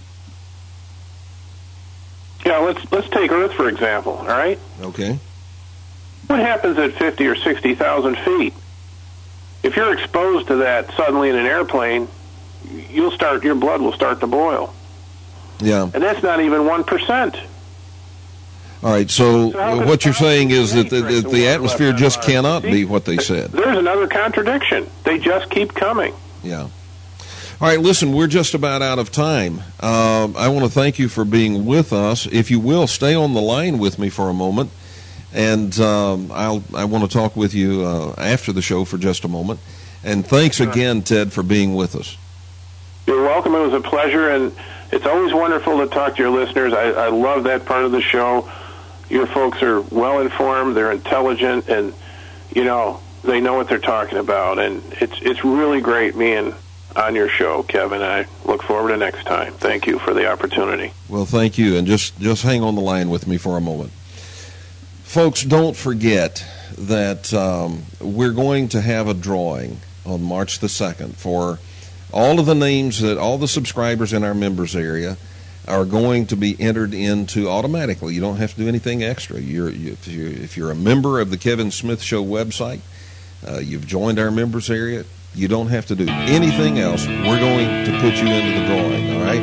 Yeah, let's let's take Earth for example. All right. Okay. What happens at fifty or sixty thousand feet? If you're exposed to that suddenly in an airplane, you'll start your blood will start to boil. Yeah. And that's not even one percent. All right. So, so what you're saying is that the, the, the atmosphere just cannot be what they said. There's another contradiction. They just keep coming. Yeah. All right, listen, we're just about out of time. Uh, I want to thank you for being with us. If you will, stay on the line with me for a moment, and um, I'll, I want to talk with you uh, after the show for just a moment. And thanks again, Ted, for being with us. You're welcome. It was a pleasure, and it's always wonderful to talk to your listeners. I, I love that part of the show. Your folks are well-informed, they're intelligent, and, you know, they know what they're talking about. And it's it's really great being on your show, Kevin. I look forward to next time. Thank you for the opportunity. Well, thank you, and just, just hang on the line with me for a moment. Folks, don't forget that um, we're going to have a drawing on March the second for all of the names that all the subscribers in our members area are going to be entered into automatically. You don't have to do anything extra. You're, you, if, you're, if you're a member of the Kevin Smith Show website, uh, you've joined our members area, you don't have to do anything else. We're going to put you into the drawing, all right?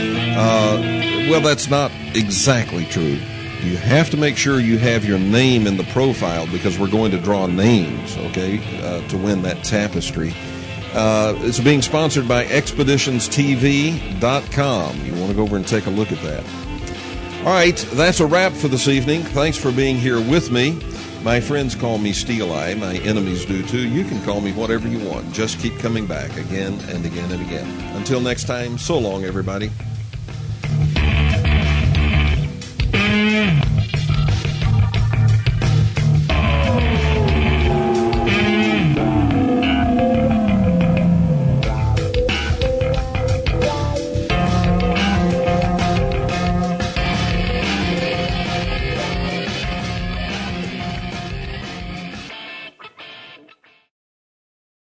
Uh, well, that's not exactly true. You have to make sure you have your name in the profile because we're going to draw names, okay, uh, to win that tapestry. Uh, it's being sponsored by expeditions T V dot com. You want to go over and take a look at that. All right, that's a wrap for this evening. Thanks for being here with me. My friends call me Steel Eye. My enemies do too. You can call me whatever you want. Just keep coming back again and again and again. Until next time, so long, everybody.